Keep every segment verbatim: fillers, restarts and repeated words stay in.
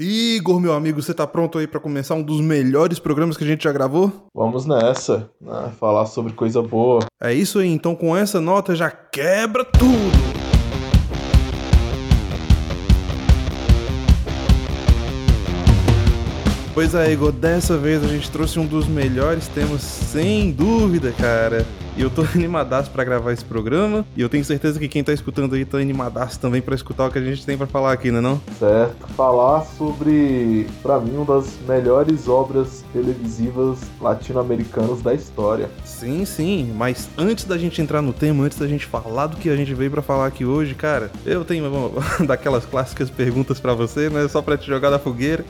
Igor, meu amigo, você tá pronto aí pra começar um dos melhores programas que a gente já gravou? Vamos nessa, né? Falar sobre coisa boa. É isso aí, então com essa nota já quebra tudo! Pois é, Igor, dessa vez a gente trouxe um dos melhores temas, sem dúvida, cara. E eu tô animadaço pra gravar esse programa. E eu tenho certeza que quem tá escutando aí tá animadaço também pra escutar o que a gente tem pra falar aqui, né não? Certo. Falar sobre, pra mim, uma das melhores obras televisivas latino-americanas da história. Sim, sim, mas antes da gente entrar no tema, antes da gente falar do que a gente veio pra falar aqui hoje, cara, eu tenho uma, daquelas clássicas perguntas pra você, né? Só pra te jogar na fogueira.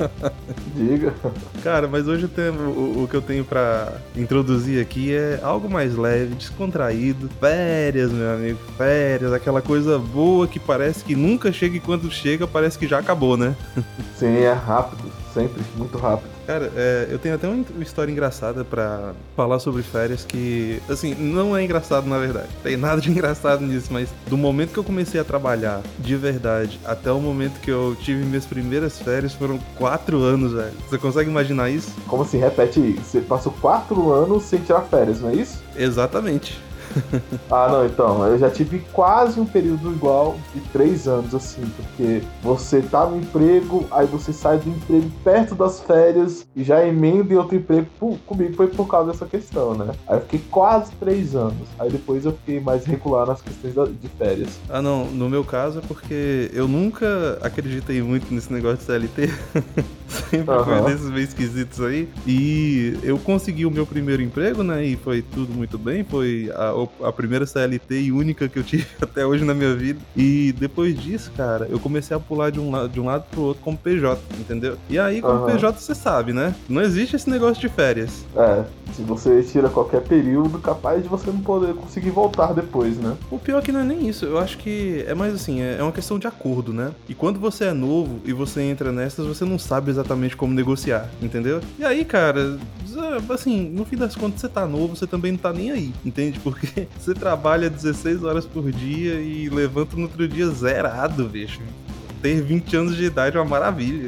Diga. Cara, mas hoje o, tema, o, o que eu tenho pra introduzir aqui é algo mais leve, descontraído. Férias, meu amigo, férias, aquela coisa boa que parece que nunca chega e quando chega parece que já acabou, né? Sim, é rápido, sempre muito rápido. Cara, é, eu tenho até uma história engraçada pra falar sobre férias que, assim, não é engraçado na verdade. Tem nada de engraçado nisso, mas do momento que eu comecei a trabalhar de verdade até o momento que eu tive minhas primeiras férias foram quatro anos, velho. Você consegue imaginar isso? Como assim? Repete aí. Você passou quatro anos sem tirar férias, não é isso? Exatamente. Ah, não, então, eu já tive quase um período igual de três anos, assim, porque você tá no emprego, aí você sai do emprego perto das férias e já emenda em outro emprego. Pô, comigo foi por causa dessa questão, né? Aí eu fiquei quase três anos, aí depois eu fiquei mais regular nas questões de férias. Ah, não, no meu caso é porque eu nunca acreditei muito nesse negócio de C L T. Sempre Uhum. foi desses meio esquisitos aí. E eu consegui o meu primeiro emprego, né? E foi tudo muito bem. Foi a, a primeira C L T e única que eu tive até hoje na minha vida. E depois disso, cara, eu comecei a pular de um, lado, de um lado pro outro como P J, entendeu? E aí, como Uhum. P J, você sabe, né? Não existe esse negócio de férias. É, se você tira qualquer período, capaz de você não poder conseguir voltar depois, né? O pior é que não é nem isso, eu acho que é mais assim, é uma questão de acordo, né? E quando você é novo e você entra nessas, você não sabe exatamente como negociar, entendeu? E aí, cara, assim, no fim das contas você tá novo, você também não tá nem aí, entende? Porque você trabalha dezesseis horas por dia e levanta no outro dia zerado, bicho. Ter vinte anos de idade é uma maravilha.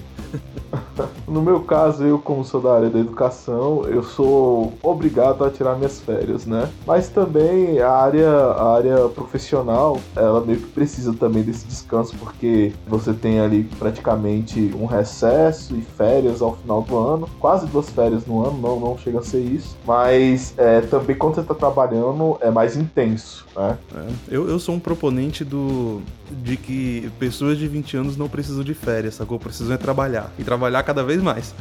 No meu caso, eu como sou da área da educação, eu sou obrigado a tirar minhas férias, né? Mas também a área, a área profissional, ela meio que precisa também desse descanso, porque você tem ali praticamente um recesso e férias ao final do ano, quase duas férias no ano, não, não chega a ser isso, mas é, também quando você está trabalhando é mais intenso, né? É, eu, eu sou um proponente do, de que pessoas de vinte anos não precisam de férias, sacou? Precisam é trabalhar, e trabalhar cada vez mais.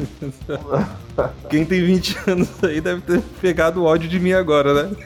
Quem tem vinte anos aí deve ter pegado ódio de mim agora, né?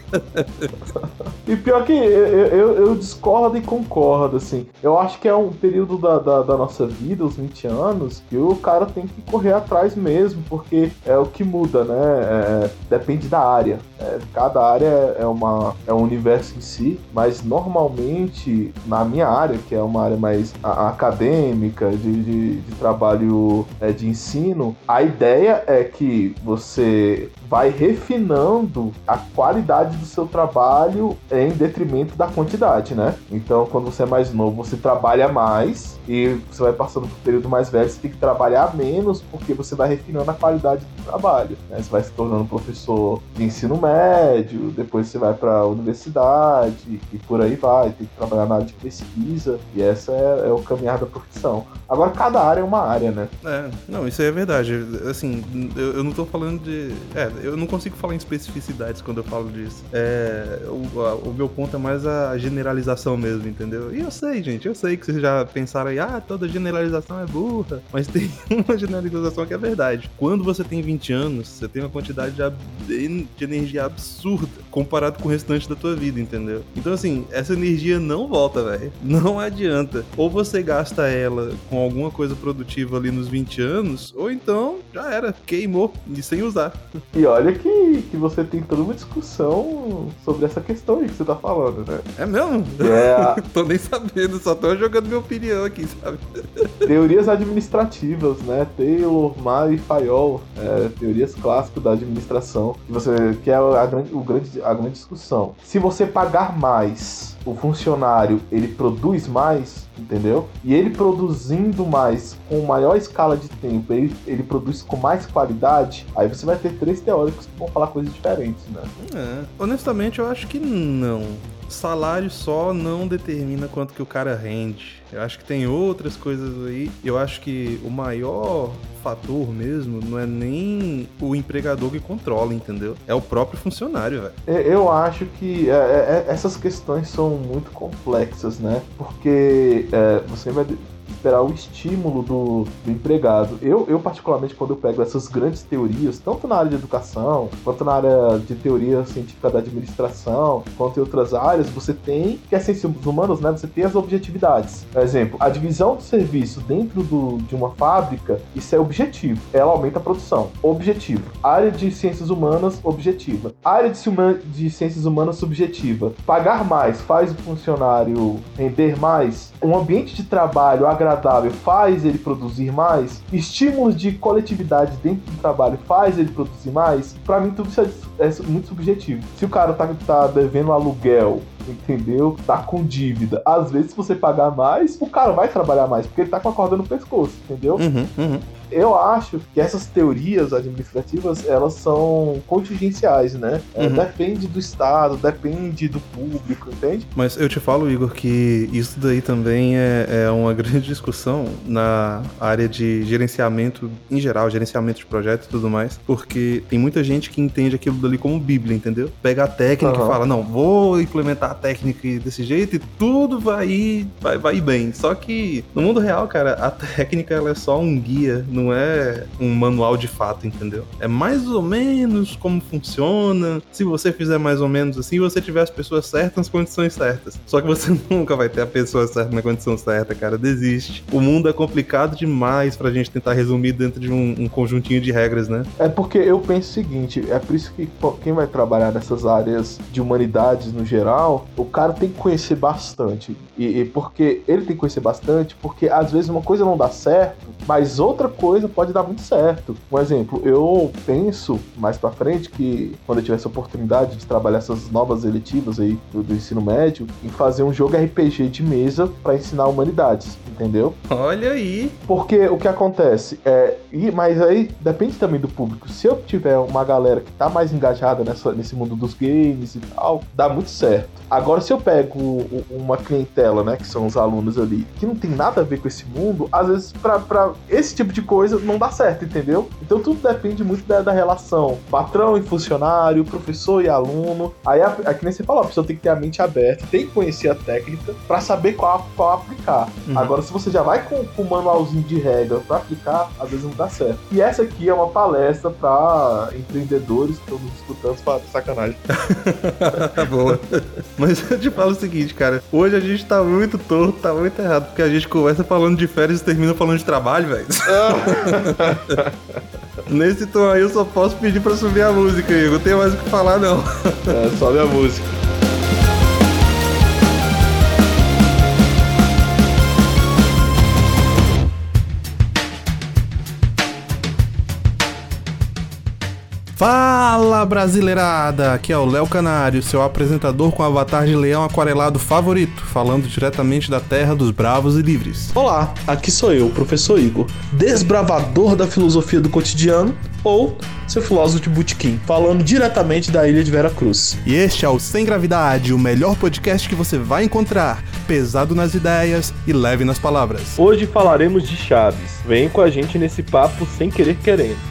E pior que eu, eu, eu discordo e concordo, assim. Eu acho que é um período da, da, da nossa vida, os vinte anos, que o cara tem que correr atrás mesmo, porque é o que muda, né? É, depende da área. É, cada área é, uma, é um universo em si, mas normalmente, na minha área, que é uma área mais a, acadêmica, de, de, de trabalho é, de ensino, a ideia é que você vai refinando a qualidade do seu trabalho em detrimento da quantidade, né? Então, quando você é mais novo, você trabalha mais e você vai passando por um período mais velho, você tem que trabalhar menos porque você vai refinando a qualidade do trabalho, né? Você vai se tornando professor de ensino médio, depois você vai para a universidade e por aí vai, tem que trabalhar na área de pesquisa e essa é, é o caminhar da profissão. Agora, cada área é uma área, né? É, não, isso aí é verdade. Assim, eu, eu não tô falando de... É, eu não consigo falar em especificidades quando eu falo disso. É, o, a, o meu ponto é mais a generalização mesmo, entendeu? E eu sei, gente, eu sei que vocês já pensaram aí, ah, toda generalização é burra, mas tem uma generalização que é verdade. Quando você tem vinte anos, você tem uma quantidade de, de energia absurda comparado com o restante da tua vida, entendeu? Então, assim, essa energia não volta, velho. Não adianta. Ou você gasta ela com alguma coisa produtiva ali nos vinte anos, ou então já era, queimou e sem usar. E olha que, que você tem toda uma discussão sobre essa questão aí que você tá falando, né? É mesmo? É a... Tô nem sabendo, só tô jogando minha opinião aqui, sabe? Teorias administrativas, né? Taylor, May e Fayol, é, teorias clássicas da administração, que, você, que é a grande, o grande, a grande discussão. Se você pagar mais o funcionário, ele produz mais, entendeu? E ele produzindo mais, com maior escala de tempo, ele, ele produz com mais qualidade, aí você vai ter três teóricos que vão falar coisas diferentes, né? É, honestamente, eu acho que não. Salário só não determina quanto que o cara rende. Eu acho que tem outras coisas aí. Eu acho que o maior fator mesmo não é nem o empregador que controla, entendeu? É o próprio funcionário, velho. Eu acho que é, é, essas questões são muito complexas, né? Porque é, você vai esperar o estímulo do, do empregado. Eu, eu, particularmente, quando eu pego essas grandes teorias, tanto na área de educação, quanto na área de teoria científica da administração, quanto em outras áreas, você tem, que é ciências humanas, né? Você tem as objetividades. Por exemplo, a divisão do serviço dentro do, de uma fábrica, isso é objetivo. Ela aumenta a produção. Objetivo. Área de ciências humanas, objetiva. Área de, de ciências humanas, subjetiva. Pagar mais faz o funcionário render mais. Um ambiente de trabalho agradável faz ele produzir mais. Estímulos de coletividade dentro do trabalho faz ele produzir mais. Pra mim, tudo isso é, é muito subjetivo. Se o cara tá, tá devendo aluguel, entendeu? Tá com dívida. Às vezes, se você pagar mais, o cara vai trabalhar mais, porque ele tá com a corda no pescoço, entendeu? Uhum, uhum. Eu acho que essas teorias administrativas, elas são contingenciais, né? É, uhum. Depende do estado, depende do público, entende? Mas eu te falo, Igor, que isso daí também é, é uma grande discussão na área de gerenciamento em geral, gerenciamento de projetos e tudo mais, porque tem muita gente que entende aquilo dali como Bíblia, entendeu? Pega a técnica uhum. e fala, não, vou implementar a técnica desse jeito e tudo vai ir, vai, vai ir bem. Só que no mundo real, cara, a técnica ela é só um guia, não é um manual de fato, entendeu? É mais ou menos como funciona. Se você fizer mais ou menos assim, você tiver as pessoas certas nas condições certas. Só que você nunca vai ter a pessoa certa na condição certa, cara. Desiste. O mundo é complicado demais pra gente tentar resumir dentro de um, um conjuntinho de regras, né? É porque eu penso o seguinte, é por isso que quem vai trabalhar nessas áreas de humanidades no geral, o cara tem que conhecer bastante. E, e porque ele tem que conhecer bastante, porque às vezes uma coisa não dá certo, mas outra coisa pode dar muito certo. Um exemplo, eu penso mais pra frente que quando eu tiver essa oportunidade de trabalhar essas novas eletivas aí do, do ensino médio, em fazer um jogo R P G de mesa pra ensinar humanidades, entendeu? Olha aí! Porque o que acontece é... E, mas aí depende também do público. Se eu tiver uma galera que tá mais engajada nessa, nesse mundo dos games e tal, dá muito certo. Agora, se eu pego uma clientela, né, que são os alunos ali, que não tem nada a ver com esse mundo, às vezes pra, pra esse tipo de coisa não dá certo, entendeu? Então tudo depende muito da, da relação patrão e funcionário, professor e aluno. Aí, é que nem você falou, a pessoa tem que ter a mente aberta, tem que conhecer a técnica pra saber qual, qual aplicar. Uhum. Agora, se você já vai com, com um manualzinho de regra pra aplicar, às vezes não dá certo. E essa aqui é uma palestra pra empreendedores que estão nos escutando, para sacanagem. Boa. Mas eu te falo o seguinte, cara, hoje a gente tá muito torto, tá muito errado, porque a gente começa falando de férias e termina falando de trabalho, velho. Nesse tom aí eu só posso pedir pra subir a música, Igor. Não tem mais o que falar, não. É, sobe a música. Fala, brasileirada! Aqui é o Léo Canário, seu apresentador com avatar de leão aquarelado favorito, falando diretamente da terra dos bravos e livres. Olá, aqui sou eu, o professor Igor, desbravador da filosofia do cotidiano, ou seu filósofo de botequim, falando diretamente da ilha de Vera Cruz. E este é o Sem Gravidade, o melhor podcast que você vai encontrar, pesado nas ideias e leve nas palavras. Hoje falaremos de Chaves. Vem com a gente nesse papo sem querer querendo.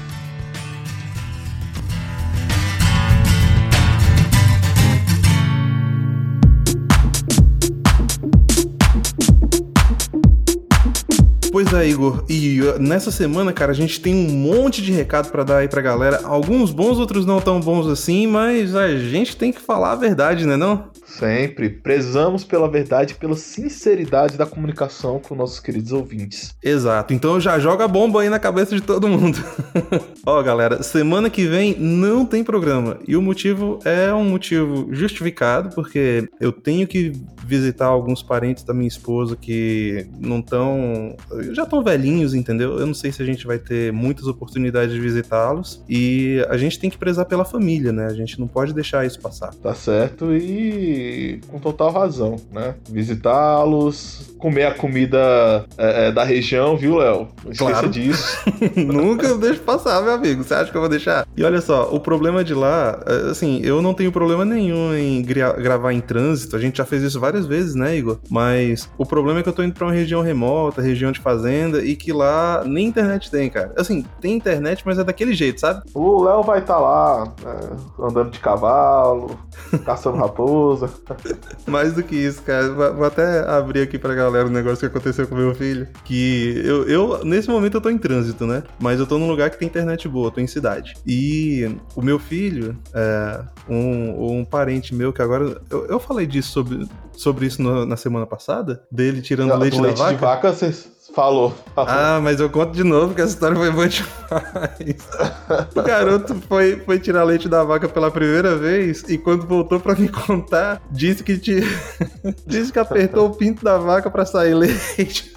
Pois é, Igor, e nessa semana, cara, a gente tem um monte de recado pra dar aí pra galera, alguns bons, outros não tão bons assim, mas a gente tem que falar a verdade, né não? Sempre. Prezamos pela verdade e pela sinceridade da comunicação com nossos queridos ouvintes. Exato. Então já joga a bomba aí na cabeça de todo mundo. Ó, galera, semana que vem não tem programa. E o motivo é um motivo justificado, porque eu tenho que visitar alguns parentes da minha esposa que não estão... já estão velhinhos, entendeu? Eu não sei se a gente vai ter muitas oportunidades de visitá-los. E a gente tem que prezar pela família, né? A gente não pode deixar isso passar. Tá certo. E e com total razão, né? Visitá-los, comer a comida é, é, da região, viu, Léo? Não esqueça Claro. disso. Nunca deixo passar, meu amigo. Você acha que eu vou deixar? E olha só, o problema de lá, assim, eu não tenho problema nenhum em gra- gravar em trânsito. A gente já fez isso várias vezes, né, Igor? Mas o problema é que eu tô indo pra uma região remota, região de fazenda, e que lá nem internet tem, cara. Assim, tem internet, mas é daquele jeito, sabe? O Léo vai estar lá, né, andando de cavalo, caçando raposa. Mais do que isso, cara. Vou até abrir aqui pra galera o negócio que aconteceu com meu filho. Que eu, eu, nesse momento eu tô em trânsito, né? Mas eu tô num lugar que tem internet boa, tô em cidade. E o meu filho, é, um, um parente meu que agora... Eu, eu falei disso sobre, sobre isso no, na semana passada, dele tirando Não, leite do da leite vaca. de vaca, você falou. falou. Ah, mas eu conto de novo, porque essa história foi boa demais. O garoto foi, foi tirar leite da vaca pela primeira vez e quando voltou pra me contar, disse que, te... disse que apertou o pinto da vaca pra sair leite.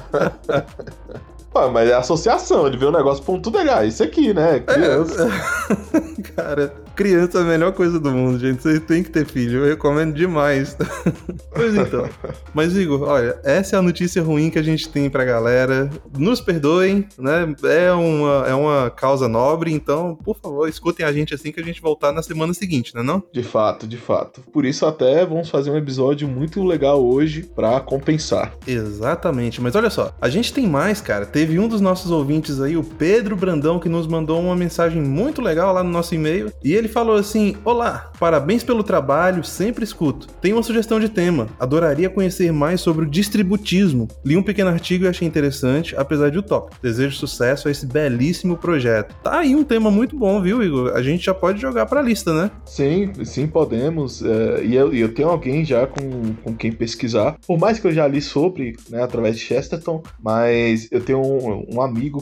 Pô, mas é associação, ele vê o negócio ponto dele, ah, isso aqui, né? Criança. É, cara, criança é a melhor coisa do mundo, gente. Vocês têm que ter filho, eu recomendo demais. Pois então. Mas, Igor, olha, essa é a notícia ruim que a gente tem pra galera. Nos perdoem, né? É uma, é uma causa nobre, então, por favor, escutem a gente assim que a gente voltar na semana seguinte, né não? De fato, de fato. Por isso até vamos fazer um episódio muito legal hoje pra compensar. Exatamente, mas olha só, a gente tem mais, cara. Teve um dos nossos ouvintes aí, o Pedro Brandão, que nos mandou uma mensagem muito legal lá no nosso e-mail, e ele falou assim: olá, parabéns pelo trabalho, sempre escuto. Tenho uma sugestão de tema, adoraria conhecer mais sobre o distributismo. Li um pequeno artigo e achei interessante, apesar de utópico. Desejo sucesso a esse belíssimo projeto. Tá aí um tema muito bom, viu, Igor? A gente já pode jogar pra lista, né? Sim, sim, podemos. É, e eu, eu tenho alguém já com, com quem pesquisar. Por mais que eu já li sobre, né, através de Chesterton, mas eu tenho um, um amigo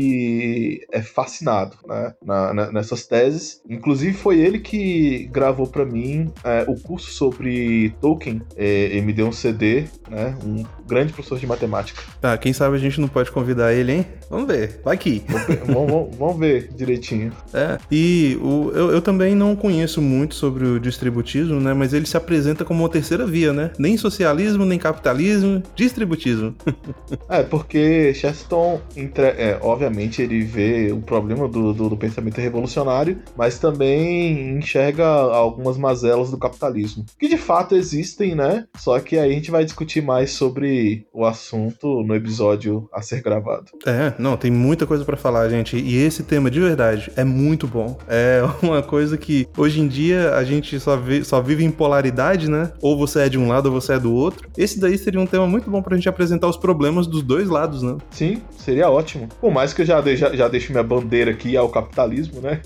que é fascinado, né, na, na, nessas teses. Inclusive foi ele que gravou pra mim é, o curso sobre Tolkien. É, ele me deu um C D, né, um grande professor de matemática. Tá, quem sabe a gente não pode convidar ele, hein? Vamos ver, vai aqui. vamos, vamos, vamos ver direitinho. É, e o, eu, eu também não conheço muito sobre o distributismo, né? Mas ele se apresenta como uma terceira via, né? Nem socialismo, nem capitalismo, distributismo. É, porque Chesterton, entre, é, obviamente, ele vê o problema do, do, do pensamento revolucionário, mas também enxerga algumas mazelas do capitalismo, que de fato existem, né? Só que aí a gente vai discutir mais sobre o assunto no episódio a ser gravado. É, não, tem muita coisa pra falar, gente. E esse tema, de verdade, é muito bom. É uma coisa que, hoje em dia, a gente só, vê, só vive em polaridade, né? Ou você é de um lado ou você é do outro. Esse daí seria um tema muito bom pra gente apresentar os problemas dos dois lados, né? Sim, seria ótimo. Por mais que eu já, de, já, já deixe minha bandeira aqui ao capitalismo, né?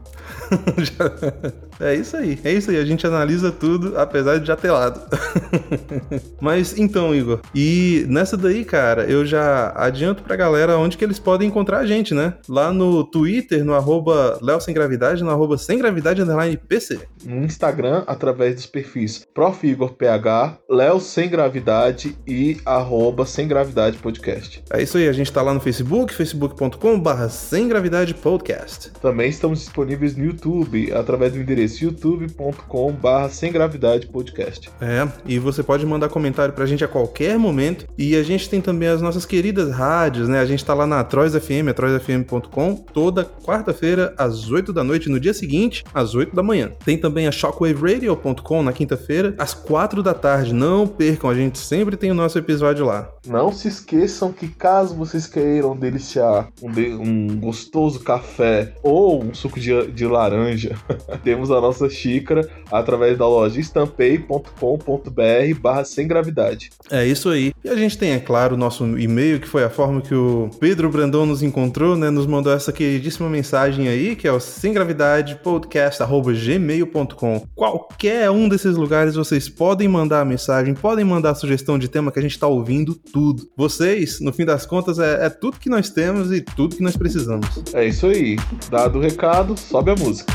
É isso aí, é isso aí. A gente analisa tudo, apesar de já ter lado. Mas então, Igor, e nessa daí, cara, eu já adianto pra galera onde que eles podem encontrar a gente, né? Lá no Twitter, no arroba Léo Sem Gravidade, no arroba Sem Gravidade underline P C. No Instagram, através dos perfis Prof Igor P H, Léo Sem Gravidade e arroba Sem Gravidade Podcast. É isso aí, a gente tá lá no Facebook, facebook ponto com barra Sem Gravidade Podcast. Também estamos disponíveis no YouTube, através do endereço youtube ponto com barra Sem Gravidade Podcast. É, e você pode mandar comentário pra gente a qualquer momento. E a gente tem também as nossas queridas rádios, né? A gente tá lá na Trois F M, trois f m ponto com, toda quarta-feira, às oito da noite, no dia seguinte, às oito da manhã. Tem também a shockwave radio ponto com na quinta-feira, às quatro da tarde. Não percam, a gente sempre tem o nosso episódio lá. Não se esqueçam que caso vocês queiram deliciar um, de, um gostoso café ou um suco de, de laranja, temos a nossa xícara através da loja estampei ponto com ponto b r barra sem gravidade. É isso aí. E a gente tem, é claro, o nosso e-mail, que foi a forma que o Pedro Brandão nos encontrou, né? Nos mandou essa queridíssima mensagem aí, que é o sem gravidade podcast arroba gmail ponto com. Qualquer um desses lugares vocês podem mandar a mensagem, podem mandar a sugestão de tema que a gente tá ouvindo, tudo. Vocês, no fim das contas, é, é tudo que nós temos e tudo que nós precisamos. É isso aí. Dado o recado, sobe a música.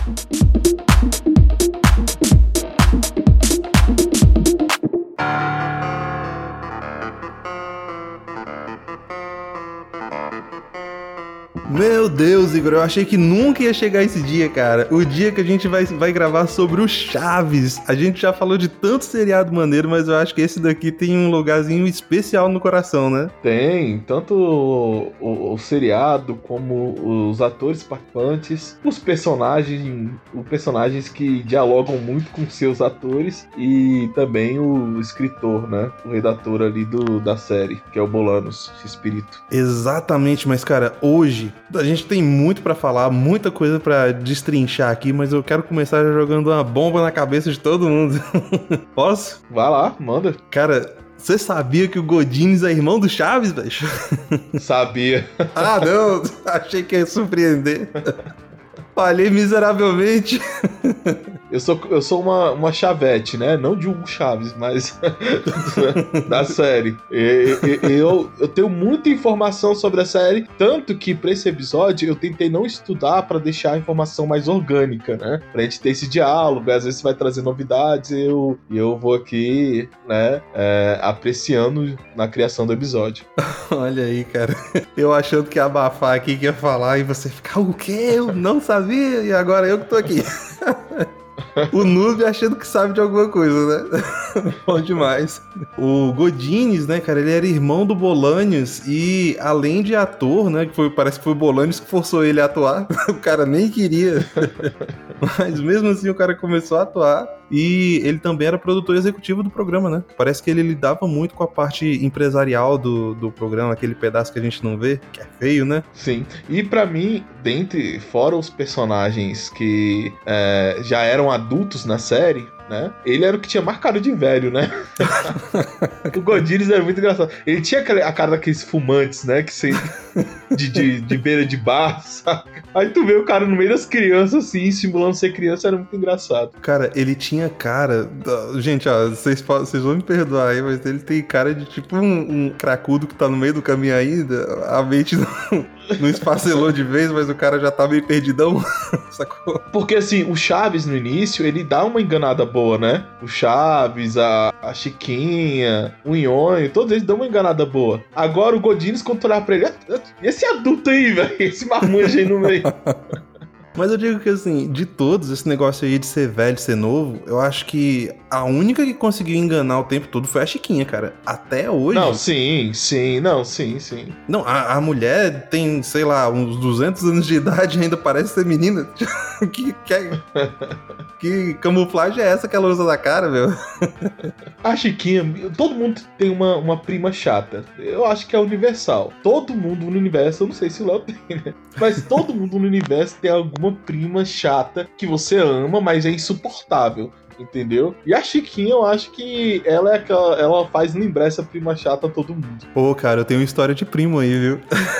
Meu Deus, Igor, eu achei que nunca ia chegar esse dia, cara. O dia que a gente vai, vai gravar sobre o Chaves. A gente já falou de tanto seriado maneiro, mas eu acho que esse daqui tem um lugarzinho especial no coração, né? Tem, tanto o, o, o seriado como os atores participantes, os personagens, os personagens que dialogam muito com seus atores e também o escritor, né? O redator ali do, da série, que é o Bolanos, X-Espírito. Exatamente, mas cara, hoje a gente tem muito pra falar, muita coisa pra destrinchar aqui, mas eu quero começar jogando uma bomba na cabeça de todo mundo. Posso? Vai lá, manda. Cara, você sabia que o Godines é irmão do Chaves, velho? Sabia. Ah, não, achei que ia surpreender. Falhei miseravelmente. Eu sou, eu sou uma, uma chavete, né? Não de Hugo Chaves, mas da série. E, e, eu, eu tenho muita informação sobre a série, tanto que pra esse episódio eu tentei não estudar pra deixar a informação mais orgânica, né? Pra gente ter esse diálogo, às vezes vai trazer novidades e eu, eu vou aqui, né, é, apreciando na criação do episódio. Olha aí, cara. Eu achando que ia abafar aqui, que ia falar, e você ficar, o quê? Eu não sabia, e agora eu que tô aqui. O noob achando que sabe de alguma coisa, né? Bom demais. O Godines, né, cara, ele era irmão do Bolanhos e, além de ator, né, que foi, parece que foi o Bolanhos que forçou ele a atuar. O cara nem queria. Mas mesmo assim o cara começou a atuar e ele também era produtor executivo do programa, né? Parece que ele lidava muito com a parte empresarial do, do programa, aquele pedaço que a gente não vê, que é feio, né? Sim. E pra mim, dentre, fora os personagens que é, já eram adultos na série, né? Ele era o que tinha mais cara de velho, né? O Godines era muito engraçado. Ele tinha a cara daqueles fumantes, né? Que se... de, de, de beira de bar, saca? Aí tu vê o cara no meio das crianças, assim, simulando ser criança, era muito engraçado. Cara, ele tinha cara... Gente, ó, vocês, vocês vão me perdoar aí, mas ele tem cara de tipo um, um cracudo que tá no meio do caminho ainda. A mente não, não esfacelou de vez, mas o cara já tá meio perdidão, sacou? Porque, assim, o Chaves, no início, ele dá uma enganada boa, né? O Chaves, a, a Chiquinha, o Nhonho, todos eles dão uma enganada boa. Agora o Godines, quando tu olhar pra ele, e esse adulto aí, velho? Esse marmanjo aí no meio. Mas eu digo que, assim, de todos, esse negócio aí de ser velho, ser novo, eu acho que a única que conseguiu enganar o tempo todo foi a Chiquinha, cara. Até hoje... Não, sim, sim, não, sim, sim. Não, a, a mulher tem, sei lá, uns duzentos anos de idade e ainda parece ser menina. que, que, que camuflagem é essa que ela usa na cara, meu? A Chiquinha, todo mundo tem uma, uma prima chata. Eu acho que é universal. Todo mundo no universo, eu não sei se o Léo tem, né? Mas todo mundo no universo tem alguma prima chata que você ama, mas é insuportável. Entendeu? E a Chiquinha, eu acho que ela é aquela, ela faz lembrar essa prima chata a todo mundo. Pô, cara, eu tenho uma história de primo aí, viu?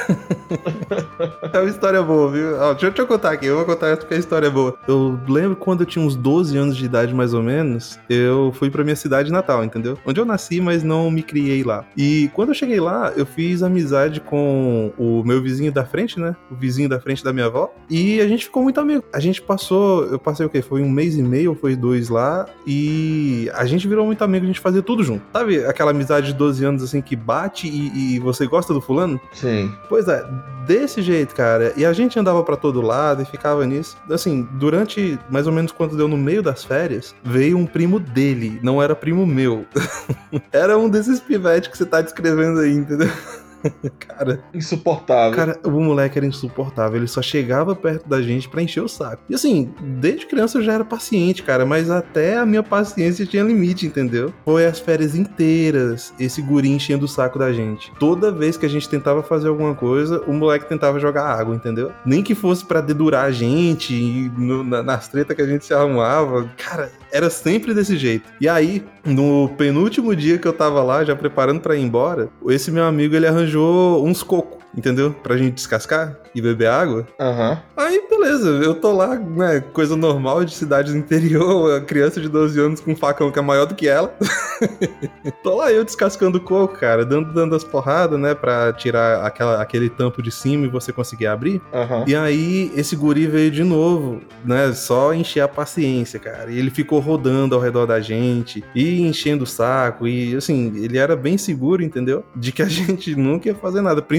É uma história boa, viu? Ó, deixa, deixa eu contar aqui, eu vou contar essa porque a história é boa. Eu lembro quando eu tinha uns doze anos de idade, mais ou menos, eu fui pra minha cidade natal, entendeu? Onde eu nasci, mas não me criei lá. E quando eu cheguei lá, eu fiz amizade com o meu vizinho da frente, né? O vizinho da frente da minha avó. E a gente ficou muito amigo. A gente passou, eu passei o quê? Foi um mês e meio ou foi dois lá? E a gente virou muito amigo, a gente fazia tudo junto. Sabe aquela amizade de doze anos assim que bate e, e você gosta do fulano? Sim. Pois é, desse jeito, cara. E a gente andava pra todo lado e ficava nisso. Assim, durante mais ou menos quando deu no meio das férias, veio um primo dele, não era primo meu. Era um desses pivetes que você tá descrevendo aí, entendeu? Cara, insuportável. Cara, o moleque era insuportável. Ele só chegava perto da gente pra encher o saco. E assim, desde criança eu já era paciente, cara. Mas até a minha paciência tinha limite, entendeu? Foi as férias inteiras esse guri enchendo o saco da gente. Toda vez que a gente tentava fazer alguma coisa, o moleque tentava jogar água, entendeu? Nem que fosse pra dedurar a gente e no, na, nas tretas que a gente se arrumava. Cara, era sempre desse jeito. E aí, no penúltimo dia que eu tava lá, já preparando pra ir embora, esse meu amigo, ele arranjou uns cocos, entendeu? Pra gente descascar e beber água. Aham. Uhum. Aí, beleza, eu tô lá, né, coisa normal de cidade do interior, a criança de doze anos com um facão que é maior do que ela. Tô lá eu descascando o coco, cara, dando, dando as porradas, né, pra tirar aquela, aquele tampo de cima e você conseguir abrir. Uhum. E aí, esse guri veio de novo, né, só encher a paciência, cara. E ele ficou rodando ao redor da gente e enchendo o saco. E, assim, ele era bem seguro, entendeu? De que a gente nunca ia fazer nada, principalmente